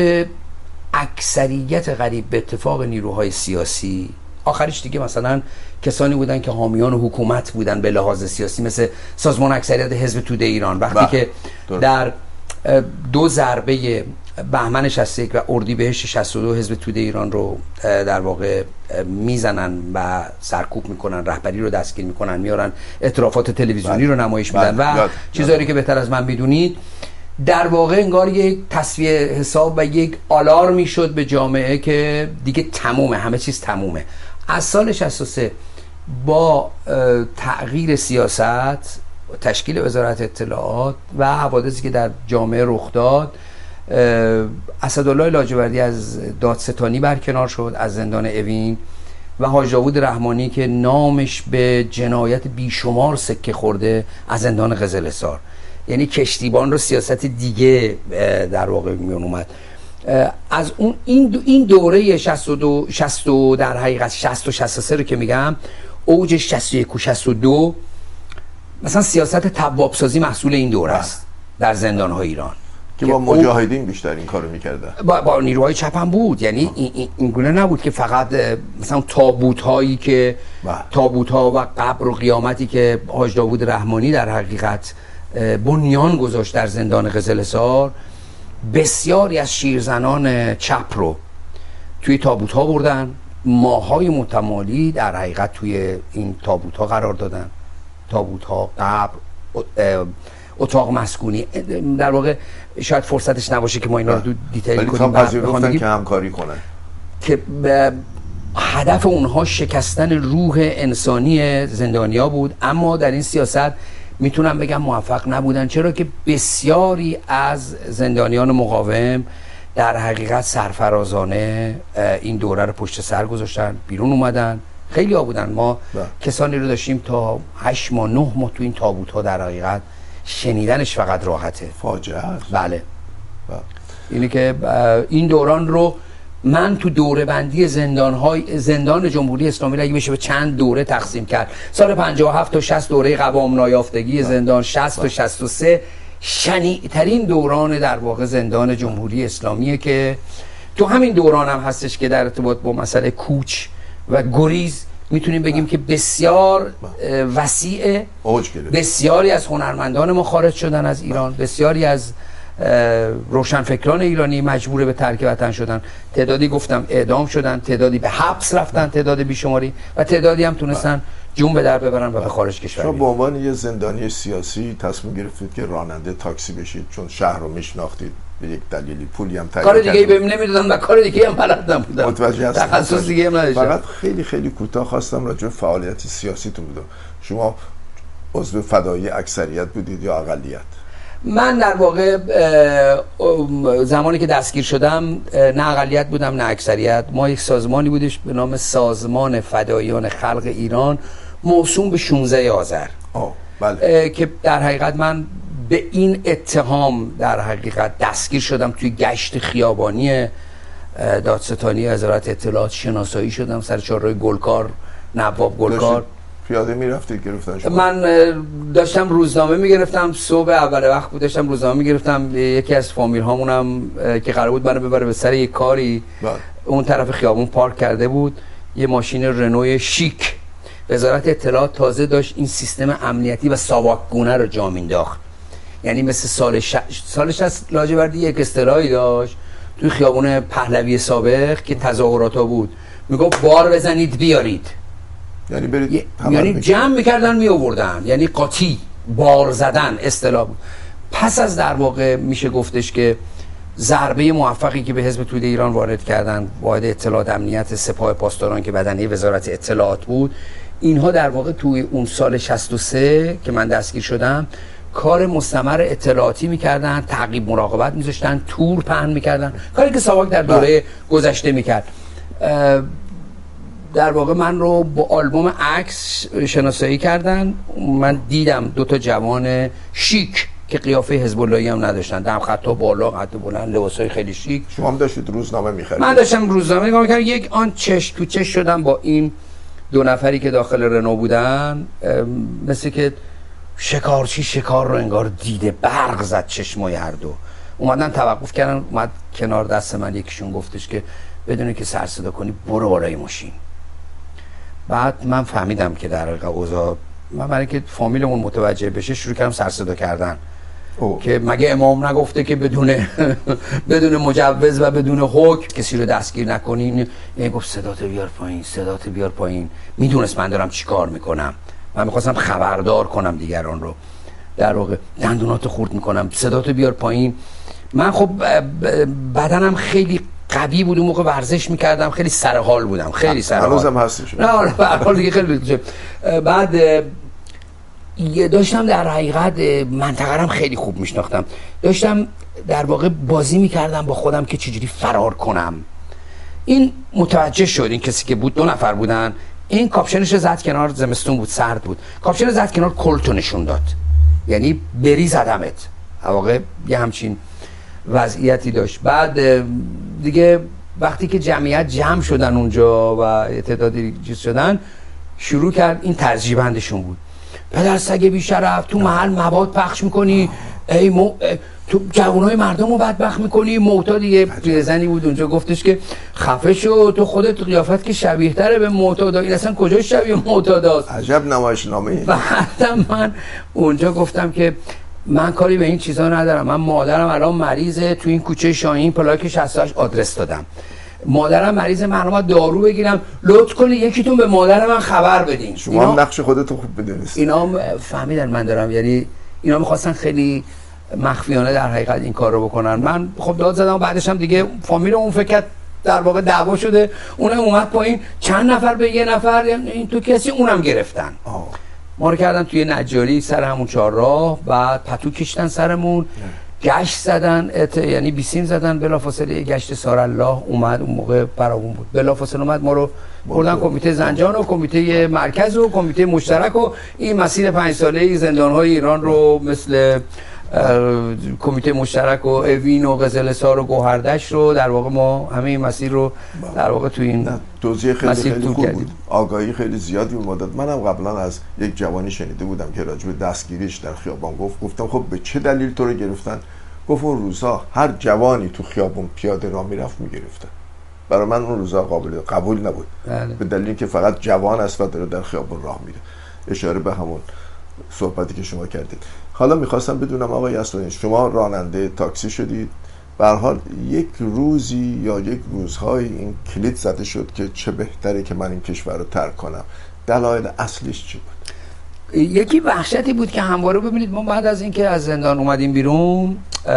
اکثریت قریب به اتفاق نیروهای سیاسی، آخرش دیگه مثلا کسانی بودن که حامیان حکومت بودن به لحاظ سیاسی، مثل سازمان اکثریت حزب توده ایران، وقتی که در 2 ضربه بهمن 61 و اردیبهشت 62 حزب توده ایران رو در واقع میزنن و سرکوب میکنن، رهبری رو دستگیر میکنن، میارن اطرافات تلویزیونی رو نمایش میدن و چیزایی که بهتر از من میدونید، در واقع انگار یک تصفیه حساب و یک آلارمی شد به جامعه که دیگه تمومه، همه چیز تمومه. از سال 63 با تغییر سیاست، تشکیل وزارت اطلاعات و حوادثی که در جامعه رخ داد، اسدالله لاجوردی از دادستانی برکنار شد، از زندان اوین، و حاج داوود رحمانی که نامش به جنایت بیشمار سکه خورده از زندان قزل‌حصار. یعنی کشتیبان رو سیاست دیگه در واقع میون اومد. از اون این دوره 62 در حقیقت 60 و 63 رو که میگم، اوج 61 و 62 مثلا سیاست تواب سازی محصول این دوره است در زندان‌های ایران که با مجاهدین بیشتر این کارو می‌کردن، با نیروهای چپ هم بود. یعنی این گونه نبود که فقط مثلا تابوت‌هایی که تابوت‌ها و قبر و قیامتی که حاج داوود رحمانی در حقیقت بنیان گذاشت در زندان قزل‌حصار، بسیاری از شیرزنان چپ رو توی تابوت‌ها بردن، ماه‌های متمالی در حقیقت توی این تابوت‌ها قرار دادن، تابوت‌ها، قبر، اتاق مسکونی. در واقع شاید فرصتش نباشه که ما اینا رو تو دیتیل کنیم، پذیرفتن که همکاری کنن، که هدف اونها شکستن روح انسانی زندانیا بود. اما در این سیاست میتونم بگم موفق نبودن، چرا که بسیاری از زندانیان مقاوم در حقیقت سرفرازانه این دوره رو پشت سر گذاشتن، بیرون اومدن. خیلی ها بودن، ما کسانی رو داشتیم تا 8 ماه 9 ماه تو این تابوت ها، در حقیقت شنیدنش فقط راحته، فاجعه است. بله. اینه که این دوران رو من تو دوره بندی زندان جمهوری اسلامی رو اگه بشه به چند دوره تقسیم کرد، سال 57 تا 60 دوره قوام نایافتگی زندان، 60 تا 63 شنیع‌ترین دوران در واقع زندان جمهوری اسلامیه که تو همین دوران هم هستش که در ارتباط با مسئله کوچ و گریز میتونیم بگیم که بسیار وسیع. اوج گرفت. بسیاری از هنرمندان ما خارج شدن از ایران، بسیاری از روشنفکران ایرانی مجبور به ترک وطن شدن، تعدادی گفتم اعدام شدن، تعدادی به حبس رفتن، تعداد بیشماری، و تعدادی هم تونستن جون به در ببرن و به خارج کشور. شما به عنوان یه زندانی سیاسی تصمیم گرفتید که راننده تاکسی بشید چون شهر رو میشناختید، به یک دلیلی پولی هم تهیه کار دیگه بهم نمیدادن و کار دیگه هم بلد نبودم، متوجه هستم. تخصص دیگه هم نداشتم. فقط خیلی خیلی کوتاه خواستم راجع به فعالیت سیاسیتون بدونم. شما عضو فدایی اکثریت بودید یا اقلیت؟ من در واقع زمانی که دستگیر شدم نه اقلیت بودم نه اکثریت. ما یک سازمانی بودش به نام سازمان فداییان خلق ایران موسوم به 16 آذر. بله. که در حقیقت من به این اتهام در حقیقت دستگیر شدم، توی گشت خیابانی دادستانی وزارت اطلاعات شناسایی شدم سر چهارراه گلکار، نواب گلکار. پیاده میرفتید گرفتن شما؟ من داشتم روزنامه میگرفتم، صبح اول وقت بود داشتم روزنامه میگرفتم. یکی از فامیل هامونم که قرار بود منو ببره به سر یک کاری اون طرف خیابون پارک کرده بود، یه ماشین رنوی شیک. وزارت اطلاعات تازه داشت این سیستم امنیتی و ساواکگونه رو جا مینداخت، یعنی مثل سال 60 لاجوردی یک اصطلاحی داشت توی خیابون پهلوی سابق که تظاهرات بود، میگفت بار بزنید بیارید، یعنی برید یعنی جمع میکردن می آوردن، یعنی قاطی بار زدن اصطلاح بود. پس از در واقع میشه گفتش که ضربه موفقی که به حزب توده ایران وارد کردن، واحد اطلاعات امنیت سپاه پاسداران که بدنه وزارت اطلاعات بود، اینها در واقع توی اون سال 63 که من دستگیر شدم کار مستمر اطلاعاتی میکردن، تعقیب مراقبت میذاشتن، تور پهن میکردن، کاری که ساواک در دوره گذشته میکرد. در واقع من رو با آلبوم عکس شناسایی کردن. من دیدم 2 جوان شیک که قیافه حزب اللهی هم نداشتن، دم خطا بالا، قد بلند، لباسای خیلی شیک. شما هم داشتید روزنامه می‌خریدید؟ من داشتم روزنامه نگاه می‌کردم. یک آن چش تو چش شدم با این 2 نفری که داخل رنو بودن، مثل که شکارچی شکار رو انگار دیده، برق زد چشمای هر دو. اومدن توقف کردن، اومد کنار دست من، یکیشون گفتش که بدون که سر صدا کنی برو بالای ماشین. بعد من فهمیدم که در واقع اوضاع، من برای که فامیلمون متوجه بشه شروع کردم سر صدا کردن که مگه امام نگفته که بدون مجوز و بدون حکم کسی رو دستگیر نکنین؟ یعنی گفت صداتو بیار پایین، صداتو بیار پایین. میدونست من دارم چی کار میکنم، من میخواستم خبردار کنم دیگران رو. در واقع دندوناتو خورد میکنم، صداتو بیار پایین. من خب بدنم خیلی قوی بود، اون موقع ورزش میکردم، خیلی سرحال بودم، خیلی سرحال. هنوزم هستش؟ نه حالا دیگه خیلی. بعد داشتم در حقیقت منطقه رو خیلی خوب میشناختم، داشتم در واقع بازی میکردم با خودم که چجوری فرار کنم. این متوجه شد، این کسی که بود 2 نفر بودن، این کاپشنش زد کنار، زمستون بود سرد بود، کاپشن زد کنار، کلتو نشون داد، یعنی بری زدمت. واقع یه همچین وضعیتی داشت. بعد دیگه وقتی که جمعیت جمع شدن اونجا و تعدادی چیز شدن، شروع کرد، این ترجیبندشون بود، پدر سگ بیشرف تو محل مواد پخش میکنی، تو جوانای مردم رو بدبخت میکنی، معتاد. یه پیرزنی بود اونجا گفتش که خفه شو، تو خودت قیافت که شبیه تره به معتاد، این اصلا کجا شبیه معتاد است؟ عجب نمایشنامه. بعدم من اونجا گفتم که من کاری به این چیزا ندارم، من مادرم الان مریضه تو این کوچه شاهین پلاک 68 آدرس دادم، مادرم مریضه، من اومد دارو بگیرم، لطف کنید یکیتون به مادر من خبر بدین. شما هم نقش خودتون خوب بدونید. اینا فهمیدن من دارم، یعنی اینا می‌خواستن خیلی مخفیانه در حقیقت این کار رو بکنن. من خب داد زدم و بعدش هم دیگه فامیل اون فکر کرد در واقع دعوا شده، اونم اومد پایین، چند نفر به یه نفر، این تو کسی اونم گرفتن. ما رو کردن توی نجاری سر همون چهارراه، بعد پتو کشتن سرمون، گشت زدن، یعنی بیسیم زدن. بلافاصله گشت سارالله اومد، اون موقع فراوون بود، بلافاصله اومد ما رو بردن کمیته زنجان و کمیته مرکز و کمیته مشترک و این مسیر 5 ساله زندان‌های ایران رو مثل کمیته مشترک و اوین و قزل‌سار و گوهردش رو در واقع ما همه این مسیر رو در واقع تو این توضیح خیلی خوب بود، آگاهی خیلی زیادی بود. منم قبلا از یک جوانی شنیده بودم که راجع به دستگیریش در خیابان گفتم خب به چه دلیل تو رو گرفتن؟ گفت اون روزها هر جوانی تو خیابون پیاده راه میرفت میگرفتن. برای من اون روزا قبول نبود. بله. به دلیل اینکه فقط جوان است و داره در خیابون راه میره. اشاره به همون صحبتی که شما کردید. حالا میخواستم بدونم آقای اصلانی، شما راننده تاکسی شدید، به هر حال یک روزی یا یک روزهای این کلید زده شد که چه بهتره که من این کشور رو ترک کنم. دلایل اصلیش چی بود؟ یکی وحشتی بود که همواره ببینید ما بعد از اینکه از زندان اومدیم بیرون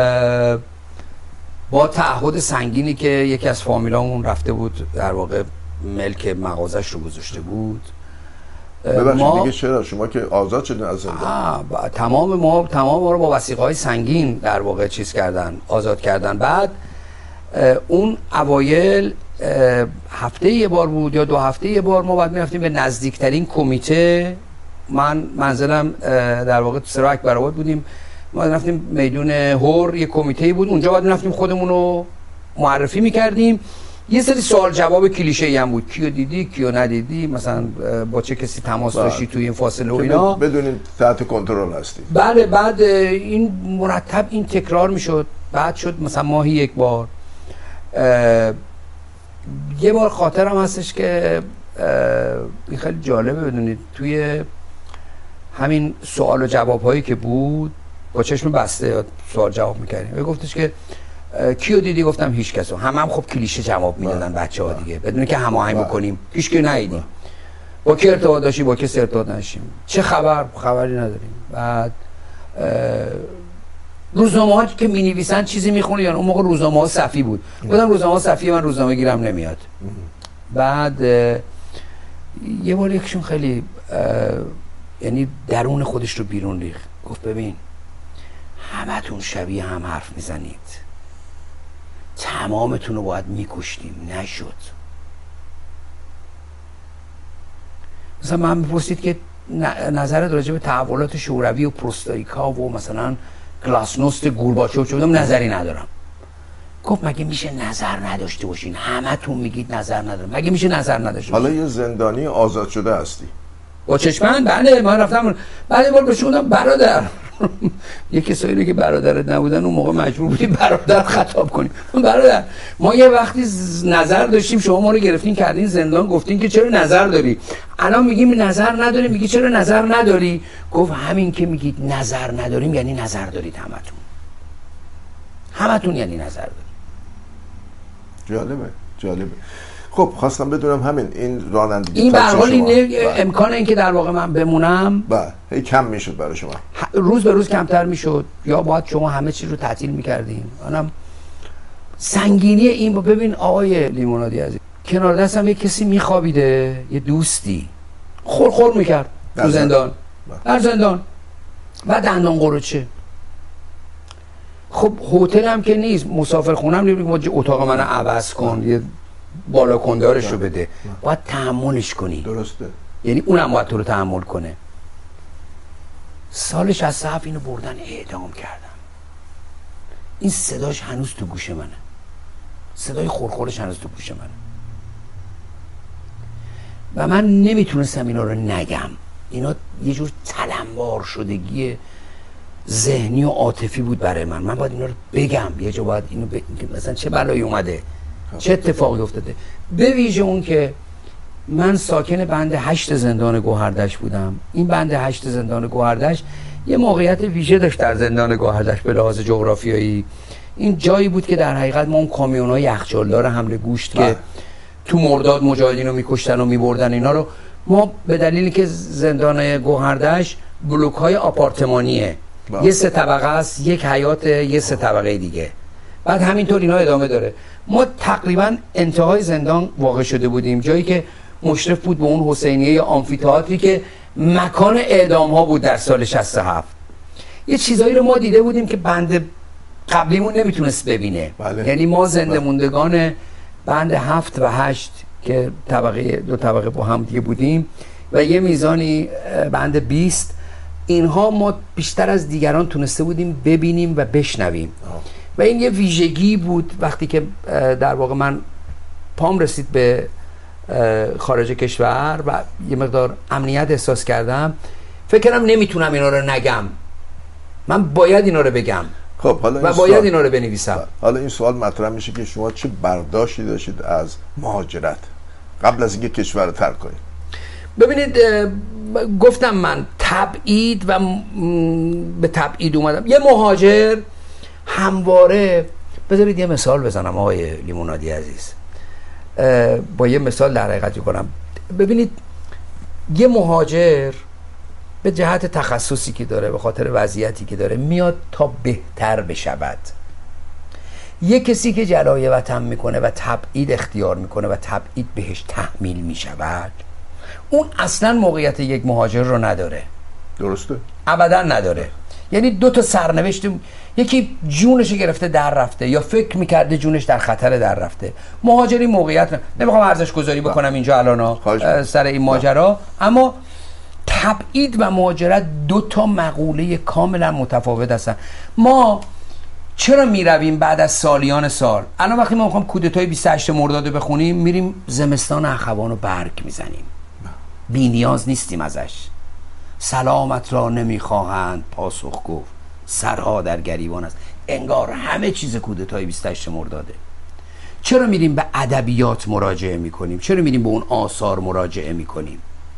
با تعهد سنگینی که یکی از فامیلامون رفته بود در واقع ملک مغازش رو گذاشته بود. ببخشید دیگه چرا شما که آزاد شدین از زندان؟ تمام ما رو با وثیقه‌های سنگین در واقع چیز کردن، آزاد کردن. بعد اون اوایل هفته یه بار بود یا 2 هفته یه بار ما باید میرفتیم به نزدیکترین کمیته. من منزلم در واقع تو سراغ اکبرآباد بودیم، ما رفتیم میدون هور، یه کمیته بود اونجا، باید رفتیم خودمون رو معرفی میکردیم. یه سری سوال جواب کلیشه‌ای هم بود، کیو دیدی کیو ندیدی، مثلا با چه کسی تماس داشتی توی این فاصله و اینا، بدونید تحت کنترل هستی. بله. بعد این مرتب این تکرار میشد. بعد شد مثلا ماهی یک بار. یه بار خاطرم هستش که این خیلی جالبه بدونید، توی همین سوال و جواب هایی که بود با چشم بسته سوال جواب میکردیم و گفتش که کیو دیدی؟ گفتم هیچ کسو. هم خب کلیشه جواب میدادن بچه ها دیگه، بدون که هماهنگ بکنیم. هیچ کی ندیدیم. با کی ارتباط داشتی؟ با کسی ارتباط نداشتیم. چه خبر؟ خبری نداریم. بعد روزنامه‌ها که می‌نویسن چیزی میخونی یا اون موقع روزنامه‌ها صفی بود. گفتم روزنامه‌ها صفی، من روزنامه گیرم نمیاد. بعد یه بار یکشون خیلی یعنی درون خودش رو بیرون ریخت، گفت ببین همتون شبیه هم حرف میزنید، تمامتون رو باید میکشتیم، نشد. مثلا من میپرسید که نظرت راجع به تحولات شوروی و پروستایکا و مثلا گلاسنوست گورباچوف چه بودم؟ نظری ندارم. گفت مگه میشه نظر نداشته باشین؟ همتون میگید نظر ندارم، مگه میشه نظر نداشته باشین؟ حالا یه زندانی آزاد شده هستی با چشمن؟ بله. من رفتم بعد یه بار بهش گفتم برادر، یه کسایی که برادرت نبودن اون موقع مجبور بودیم برادر خطاب کنیم. برادر ما یه وقتی نظر داشتیم، شما ما رو گرفتین کردین زندان، گفتین که چرا نظر داری، الان میگیم نظر نداریم، میگی چرا نظر نداری؟ گفت همین که میگید نظر نداریم یعنی نظر دارید همتون یعنی نظر دارید. جالبه. خب خواستم بدونم همین این رانندگی این به هر حال امکان اینکه در واقع من بمونم هی کم میشد برای شما، روز به روز کمتر میشد، یا باید شما همه چیز رو تعطیل میکردین. منم سنگینی این ببین آقای لیمونادی عزیز، کنار دستم یه کسی میخوابیده، یه دوستی خور میکرد تو زندان، در زندان، و دندان قروچه. خب هتل هم که نیست، مسافر خونم نیست، اتاق من عوض کن، یه بالا کندارش رو بده، باید تحملش کنی. درسته. یعنی اونم باید تو رو تحمل کنه. سال 67 اینو بردن اعدام کردن. این صداش هنوز تو گوش منه، صدای خورخورش هنوز تو گوش منه و من نمیتونستم اینا رو نگم. اینا یه جور تلمبار شدگی ذهنی و عاطفی بود برای من باید اینا رو بگم، یه جا باید اینو مثلا چه بلایی اومده، چه اتفاقی افتاده. به ویژه اون که من ساکن بند 8 زندان گوهردش بودم. این بند 8 زندان گوهردش یه موقعیت ویژه داشت در زندان گوهردش به لحاظ جغرافیایی. این جایی بود که در حقیقت ما اون کامیون‌های یخچالدار حمل گوشت که تو مرداد مجاهدین رو میکشتن و میبردن، اینا رو ما به دلیلی که زندان گوهردش بلوک‌های آپارتمانیه، یه 3 طبقه است، یک حیاط، یه 3 طبقه دیگه، بعد همینطور اینا ادامه داره. ما تقریبا انتهای زندان واقع شده بودیم، جایی که مشرف بود به اون حسینیه آمفی‌تئاتری که مکان اعدام ها بود در سال 67. یه چیزایی رو ما دیده بودیم که بند قبلیمون نمیتونست ببینه. یعنی ما زنده موندگان بند 7 و 8 که دو طبقه با هم دیگه بودیم و یه میزانی بند 20، اینها ما بیشتر از دیگران تونسته بودیم ببینیم و بشنویم. و این یه ویژگی بود وقتی که در واقع من پام رسید به خارج کشور و یه مقدار امنیت احساس کردم، فکر کردم نمیتونم اینا رو نگم، من باید اینا رو بگم. خب حالا و باید اینا رو بنویسم. حالا این سوال مطرح میشه که شما چه برداشتی داشتید از مهاجرت قبل از اینکه کشور رو ترک کنید؟ ببینید گفتم من تبعید و به تبعید اومدم. یه مهاجر همواره، بذارید یه مثال بزنم آقای لیمونادی عزیز، با یه مثال در حقیقت کنم. ببینید یه مهاجر به جهت تخصصی که داره، به خاطر وضعیتی که داره، میاد تا بهتر بشود. یه کسی که جلای وطن میکنه و تبعید اختیار میکنه و تبعید بهش تحمیل میشود، اون اصلا موقعیت یک مهاجر رو نداره. درسته؟ ابدا نداره. یعنی دو تا سرنوشت، یکی جونش گرفته در رفته یا فکر میکرده جونش در خطر در رفته. مهاجری موقعیت نمیخوام ارزش گذاری بکنم اینجا الان سر این ماجرا، اما تبعید و مهاجرت دو تا مقوله کاملا متفاوت هستن. ما چرا میرویم بعد از سالیان سال؟ الان وقتی ما میخوام کودتای 28 مرداد رو بخونیم، میریم زمستان اخوان رو برگ میزنیم، بی نیاز نیستیم ازش. سلامت را نمیخواهند پاسخ گفت، سرها در گریبان است. انگار همه چیز کودتای 28 مرداده. چرا میریم به ادبیات مراجعه میکنیم؟ چرا میریم به اون آثار مراجعه میکنیم؟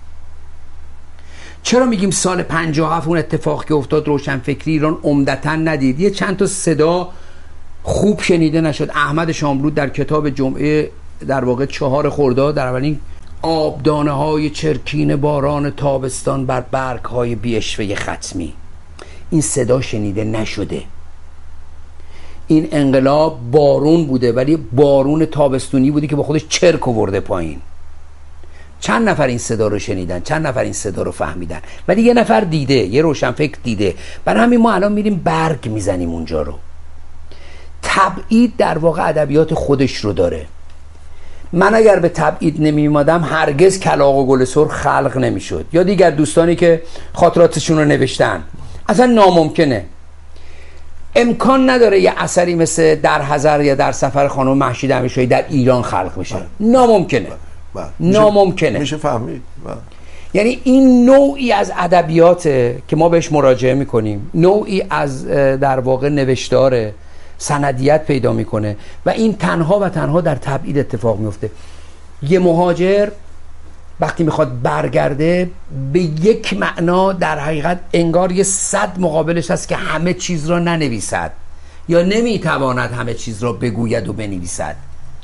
چرا میگیم سال 57 اون اتفاق که افتاد روشنفکری ایران عمدتاً ندید؟ یه چند تا صدا خوب شنیده نشد. احمد شاملو در کتاب جمعه در واقع 4 خرداد در اولین آبدانه های چرکین باران تابستان بر برگ های بیشوه ختمی، این صدا شنیده نشده. این انقلاب بارون بوده، ولی بارون تابستونی بودی که با خودش چرک آورده پایین. چند نفر این صدا رو شنیدن، چند نفر این صدا رو فهمیدن، ولی یه نفر دیده، یه روشنفکر دیده. برای همین ما الان میریم برگ میزنیم اونجا رو. تبعید در واقع ادبیات خودش رو داره. من اگر به تبعید نمی‌اومدم هرگز کلاغ و گل سرخ خلق نمی‌شد، یا دیگر دوستانی که خاطراتشون رو نوشتن. اصلا ناممکنه. امکان نداره یه اثری مثل در حضر یا در سفر خانم مهشید امیرشاهی در ایران خلق بشه. ناممکنه. ناممکنه. میشه فهمید. یعنی این نوعی از ادبیاته که ما بهش مراجعه میکنیم، نوعی از در واقع نوشتاره، سندیت پیدا میکنه و این تنها و تنها در تبعید اتفاق میفته. یه مهاجر وقتی میخواد برگرده، به یک معنا در حقیقت انگار یه صد مقابلش هست که همه چیز را ننویسد یا نمیتواند همه چیز را بگوید و بنویسد.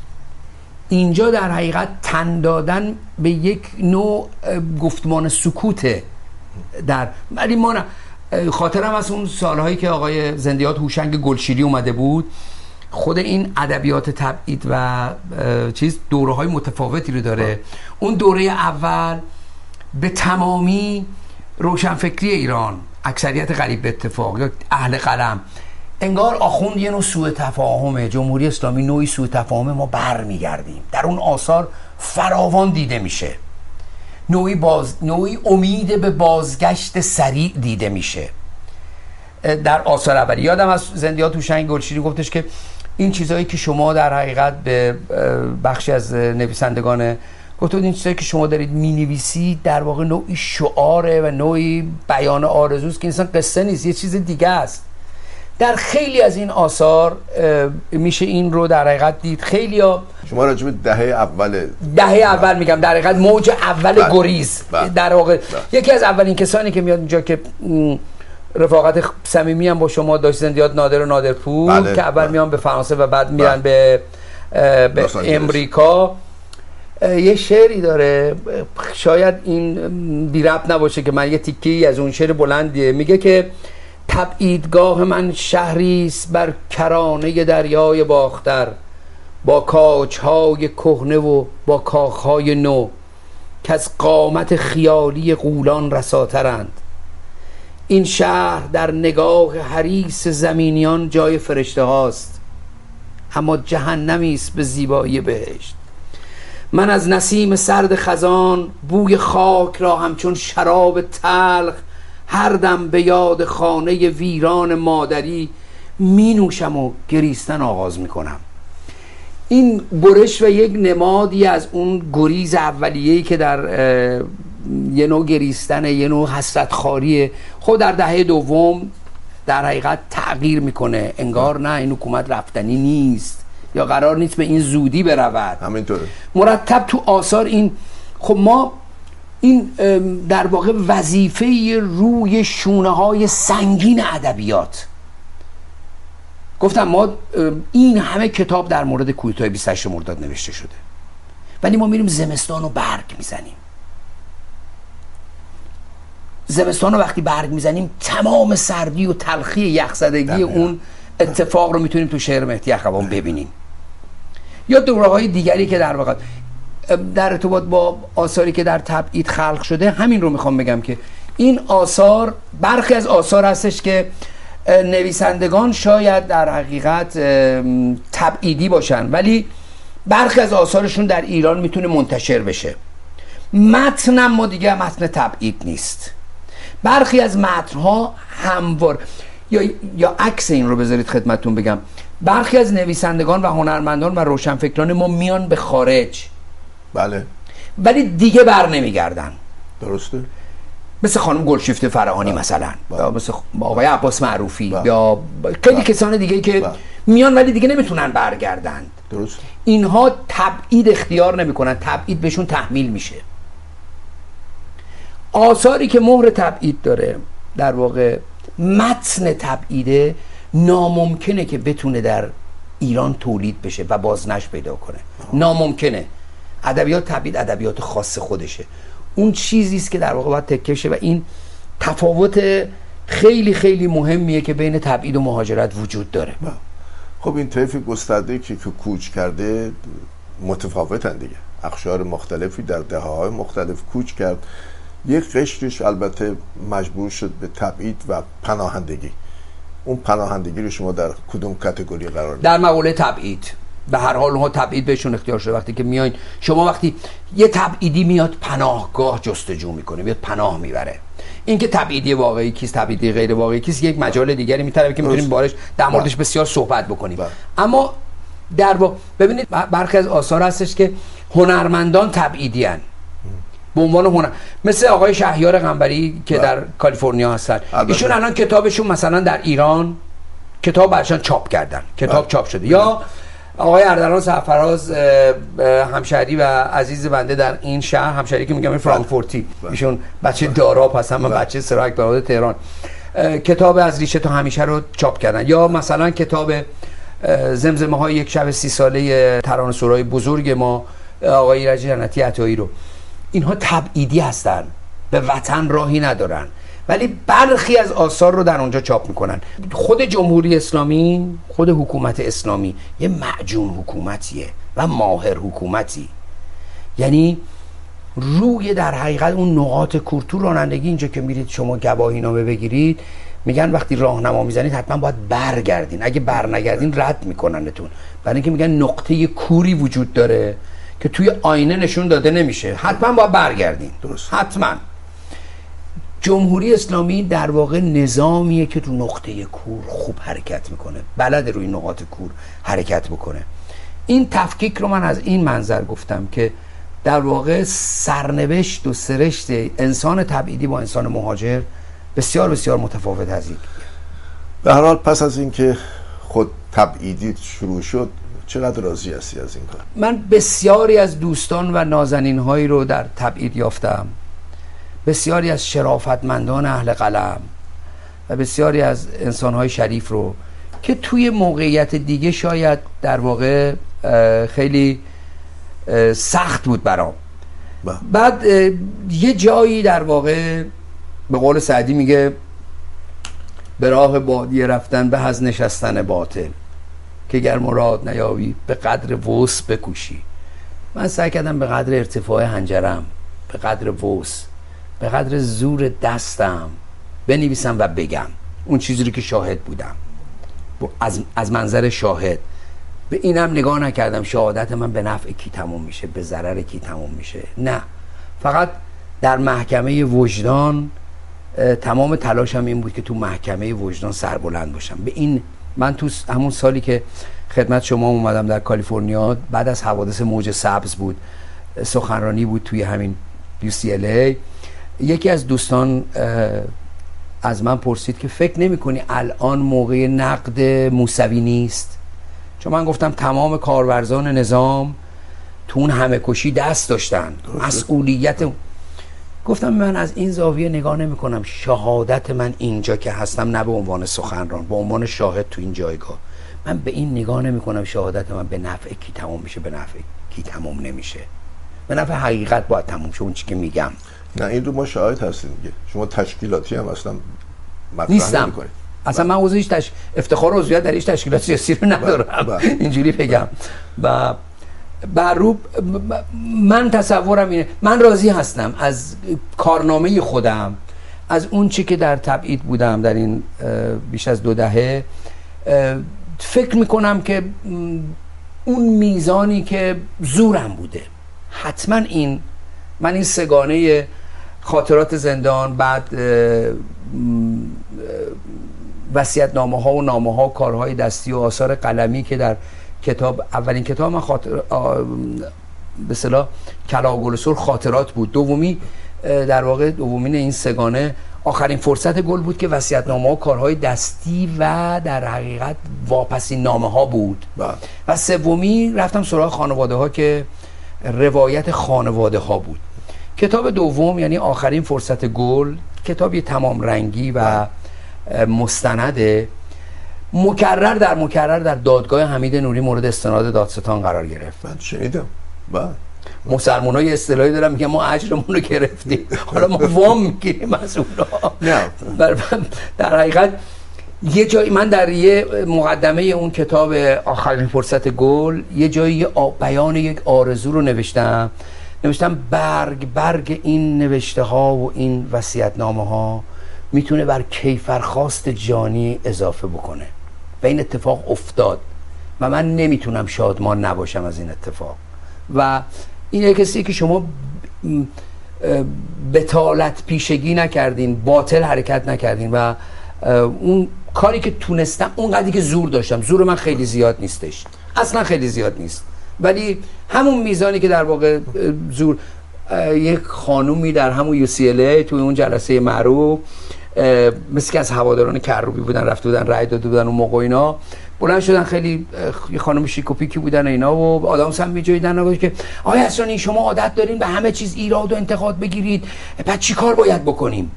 اینجا در حقیقت تن دادن به یک نوع گفتمان سکوته. ولی ما خاطرم از اون سالهایی که آقای زندیات هوشنگ گلشیری اومده بود، خود این ادبیات تبعید و دوره‌های متفاوتی رو داره. اون دوره اول به تمامی روشنفکری ایران، اکثریت قریب به اتفاق یا اهل قلم، انگار آخوند یه نوع سوء تفاهمه، جمهوری اسلامی نوعی سوء تفاهم، ما برمیگردیم. در اون آثار فراوان دیده میشه. نوعی امید به بازگشت سریع دیده میشه در آثار اولی. یادم از زندیات هوشنگ گلشیری گفتش که این چیزهایی که شما در حقیقت به بخشی از نویسندگان گفت این چیزهایی که شما دارید مینویسید در واقع نوعی شعاره و نوعی بیان آرزوست که انسان قصه نیست، یه چیز دیگه است. در خیلی از این آثار میشه این رو در حقیقت دید. خیلی ها شما راجع به دهه اول میگم، در حقیقت موج اول گریز در واقع یکی از اولین کسانی که میاد اینجا که رفاقت صمیمی هم با شما داشت، زندیات نادر و نادرپور که اول میان به فرانسه و بعد میرن به امریکا. یه شعری داره، شاید این بی ربط نباشه که من یه تیکی از اون شعر بلندیه، میگه که تبعیدگاه من شهریست بر کرانه دریای باختر، با کاجهای کهنه و با کاخهای نو، که از قامت خیالی غولان رساترند. این شهر در نگاه حریص زمینیان جای فرشته هاست، اما جهنمی است به زیبایی بهشت. من از نسیم سرد خزان بوی خاک را همچون شراب تلخ هر دم به یاد خانه ویران مادری می نوشم و گریستن آغاز می کنم. این برش و یک نمادی از اون گریز اولیه‌ای که در یه نوع گریستن، یه نوع حسرت خاریه. خود در دهه دوم در حقیقت تغییر میکنه، انگار نه این حکومت رفتنی نیست یا قرار نیست به این زودی برود. همینطوره مرتب تو آثار این. خب ما این در واقع وظیفه روی شونه های سنگین ادبیات. گفتم ما این همه کتاب در مورد کودتای 28 مرداد نوشته شده، ولی ما میریم زمستان رو برگ میزنیم. زمستان رو وقتی برگ میزنیم تمام سردی و تلخی یخزدگی اون اتفاق رو میتونیم تو شعر مهدی اخوان ببینیم. یا دوره‌های دیگری که در واقع در ارتباط با آثاری که در تبعید خلق شده، همین رو میخوام بگم که این آثار، برخی از آثار هستش که نویسندگان شاید در حقیقت تبعیدی باشن، ولی برخی از آثارشون در ایران میتونه منتشر بشه. متن ما دیگه متن تبعید نیست. برخی از متنها هموار یا عکس این رو بذارید خدمتتون بگم، برخی از نویسندگان و هنرمندان و روشنفکران ما میان به خارج، بله، ولی دیگه بر نمیگردن. درسته؟ مثل خانم گلشیفته فرهانی مثلا، یا مثل آقای عباس معروفی، یا خیلی کسان دیگه که میان ولی دیگه نمیتونن برگردند. درست. اینها تبعید اختیار نمیکنن، تبعید بهشون تحمیل میشه. آثاری که مهر تبعید داره، در واقع متن تبعیده، ناممکنه که بتونه در ایران تولید بشه و بازنشر پیدا کنه. ناممکنه. ادبیات تبعید ادبیات خاص خودشه. اون چیزی است که در واقع باید تکه شه و این تفاوت خیلی خیلی مهمیه که بین تبعید و مهاجرت وجود داره. خب این طیف گسترده که کوچ کرده متفاوتن دیگه. اقشار مختلفی در دهه‌های مختلف کوچ کرد. یک قشرش البته مجبور شد به تبعید و پناهندگی. اون پناهندگی رو شما در کدوم کاتگوری قرار میدید؟ در مقوله تبعید. به هر حال اونها تبعید بهشون اختیار شده. وقتی که میاین شما، وقتی یه تبعیدی میاد پناهگاه جستجو میکنه، میاد پناه میبره. این که تبعیدی واقعی کیست، تبعیدی غیر واقعی کیست، یک مجال دیگری میطلبه که میتونیم بارش در موردش بسیار صحبت بکنیم. اما در واقع ببینید برخی از آثار هستش که هنرمندان تبعیدی ان به عنوان هنر، مثل آقای شهریار قنبری که در کالیفرنیا هستن. ایشون الان کتابشون مثلا در ایران کتاب برشان چاپ کردن، کتاب چاپ شده. یا آقای اردلان سرفراز همشهری و عزیز بنده در این شهر، همشهری که میگم فرانکفورتی، ایشون بچه داراب هستن، من بچه سراغ داراب تهران، کتاب از ریشه تا همیشه رو چاپ کردن. یا مثلا کتاب زمزمه های یک شب 30 ساله ترانه‌سرای بزرگ ما آقای ایرج جنتی عطایی رو، اینها تبعیدی هستن، به وطن راهی ندارن، ولی برخی از آثار رو در اونجا چاپ میکنن. خود جمهوری اسلامی، خود حکومت اسلامی یه معجون حکومتیه و ماهر حکومتی. یعنی روی در حقیقت اون نقاط کورتو رانندگی، اینجا که میرید شما گواهی نامه بگیرید، میگن وقتی راهنما میزنید حتما باید برگردین، اگه برنگردین رد میکننتون، برای اینکه میگن نقطه کوری وجود داره که توی آینه نشون داده نمیشه، حتما باید برگردین. درست. حتما. جمهوری اسلامی در واقع نظامیه که تو نقطه کور خوب حرکت میکنه، بلد روی نقاط کور حرکت بکنه. این تفکیک رو من از این منظر گفتم که در واقع سرنوشت و سرشت انسان تبعیدی با انسان مهاجر بسیار بسیار متفاوت از این. به هر حال پس از اینکه خود تبعیدی شروع شد، چقدر راضی هستی از این کار؟ من بسیاری از دوستان و نازنین هایی رو در تبعید یافتم، بسیاری از شرافتمندان اهل قلم و بسیاری از انسان‌های شریف رو که توی موقعیت دیگه شاید در واقع خیلی سخت بود برام. بعد یه جایی در واقع به قول سعدی میگه به راه بادیه رفتن به از نشستن باطل، که گر مراد نیابی به قدر وس بکوشی. من سعی کردم به قدر ارتفاع حنجرم، به قدر وس، به قدر زور دستم بنویسم و بگم اون چیزی رو که شاهد بودم، از منظر شاهد. به اینم نگاه نکردم شهادت من به نفع کی تموم میشه، به ضرر کی تموم میشه. نه، فقط در محکمه وجدان تمام تلاشم این بود که تو محکمه وجدان سربلند باشم. به این من تو همون سالی که خدمت شما اومدم در کالیفرنیا، بعد از حوادث موج سبز بود، سخنرانی بود توی همین UCLA. یکی از دوستان از من پرسید که فکر نمی کنی الان موقع نقد موسوی نیست؟ چون من گفتم تمام کارورزان نظام تو اون همه کشی دست داشتن، مسئولیت. گفتم من از این زاویه نگاه نمی کنم. شهادت من اینجا که هستم نه به عنوان سخنران، به عنوان شاهد تو این جایگاه، من به این نگاه نمی کنم شهادت من به نفع کی تمام میشه، به نفع کی تمام نمیشه. به نفع حقیقت باید تموم شه، اون چی که میگم. نه این رو ما شاهد هستیم دیگه. شما تشکیلاتی هم اصلا مطرح نیستم نمی‌کنید. اصلا من عضو هیچ افتخار و عضویت در هیچ تشکیلات سیاسی رو ندارم. اینجوری بگم. و بر من تصورم اینه، من راضی هستم از کارنامه خودم، از اون چی که در تبعید بودم در این بیش از 2 دهه. فکر میکنم که اون میزانی که زورم بوده، حتما من این سگانه خاطرات زندان، بعد وصیت‌نامه ها و نامه ها و کارهای دستی و آثار قلمی که در کتاب، اولین کتاب من به اصطلاح کلاغ سرخ خاطرات بود، دومی در واقع دومین این سگانه آخرین فرصت گل بود که وصیت‌نامه ها کارهای دستی و در حقیقت واپسین نامه ها بود و سومی رفتم سراغ خانواده ها که روایت خانواده ها بود. کتاب دوم یعنی آخرین فرصت گل، کتابی تمام رنگی و مستند مکرر در دادگاه حمید نوری مورد استناد دادستان قرار گرفت. من شنیدم. مسلمان‌های اصطلاحی دارن میگن ما اجرمون رو گرفتیم، حالا ما وام میگیریم از اونا. در حقیقت یه جایی من در یه مقدمه اون کتاب آخرین فرصت گل یه جایی بیان یک آرزو رو نوشتم برگ این نوشته ها و این وصیت‌نامه ها میتونه بر کیفرخواست جانی اضافه بکنه و این اتفاق افتاد و من نمیتونم شادمان نباشم از این اتفاق. و این کسی که شما بتالت پیشگی نکردین، باطل حرکت نکردین و اون کاری که تونستم، اون قدری که زور داشتم، زور من خیلی زیاد نیستش، اصلا خیلی زیاد نیست، ولی همون میزانی که در واقع زور. یک خانومی در همون UCLA توی اون جلسه معروف مثل که از هواداران کروبی بودن، رفته بودن رای داده بودن اون موقع، اینا بلند شدن، خیلی خانم شیک و پیکی بودن اینا و آدم سم میجویدن و که آقای حسانی شما عادت دارین به همه چیز ایراد و انتقاد بگیرید، بعد چی کار باید بکنیم؟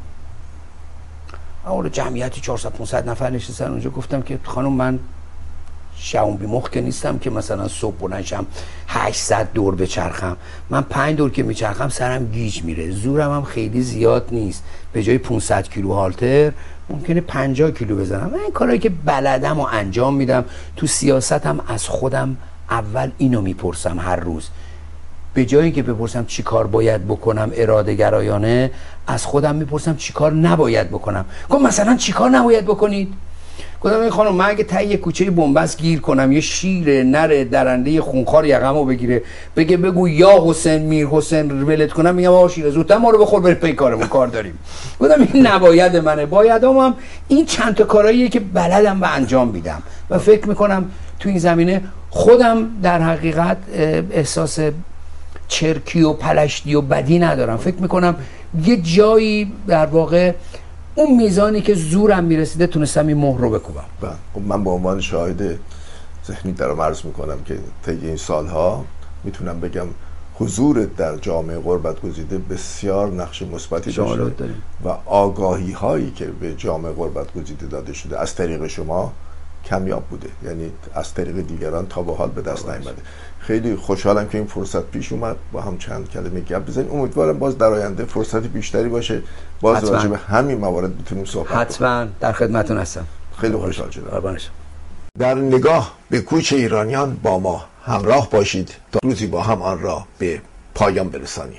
اول جمعیتی 400-500 نفر نشستن اونجا. گفتم که خانم من شاون بی مخ که نیستم که مثلا صبح بلنشم 800 دور بچرخم، من 5 دور که میچرخم سرم گیج میره، زورم هم خیلی زیاد نیست، به جای 500 کیلو هالتر ممکنه 50 کیلو بزنم. من این کارهایی که بلدم و انجام میدم. تو سیاستم از خودم اول اینو میپرسم هر روز، به جایی که بپرسم چی کار باید بکنم اراده گرایانه، از خودم میپرسم چی کار نباید بکنم. گفتم مثلا چی کار نباید بکنید؟ گفتم این خانم من اگه ته کوچه بنبست گیر کنم، یه شیر نر درنده خونخوار یقمو بگیره بگه بگو یا حسین میر حسین ولت کنم، میگم آقا شیر زودتر ما رو بخور بریم پی کارمون، کار داریم. گفتم این نباید منه، بایدام هم این چند تا کارهاییه که بلدم و انجام میدم و فکر میکنم تو این زمینه خودم در حقیقت احساس چرکی و پلشتی و بدی ندارم. فکر میکنم یه جایی در واقع اون میزانی که زورم میرسیده تونستم این مهر رو بکوبم. من به عنوان شاهد ذهنی درم عرض میکنم که طی این سالها میتونم بگم حضور در جامعه غربت گزیده بسیار نقش مثبتی داشته و آگاهی هایی که به جامعه غربت گزیده داده شده از طریق شما کمیاب بوده، یعنی از طریق دیگران تا به حال به دست نیامده. خیلی خوشحالم که این فرصت پیش اومد، با هم چند کلمه گپ بزنیم. امیدوارم باز در آینده فرصت بیشتری باشه، باز راجع به همین موارد بتونیم صحبت کنیم. حتما در خدمتتون هستم. خیلی خوشحال شدم. در نگاه به کوچ ایرانیان با ما همراه باشید تا روزی با هم آن را به پایان برسانیم.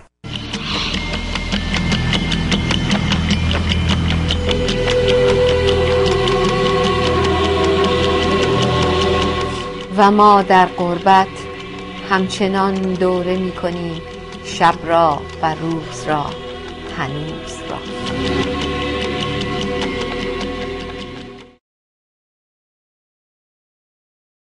و ما در غربت همچنان دوره می کنیم شب را و روز را هنوز را.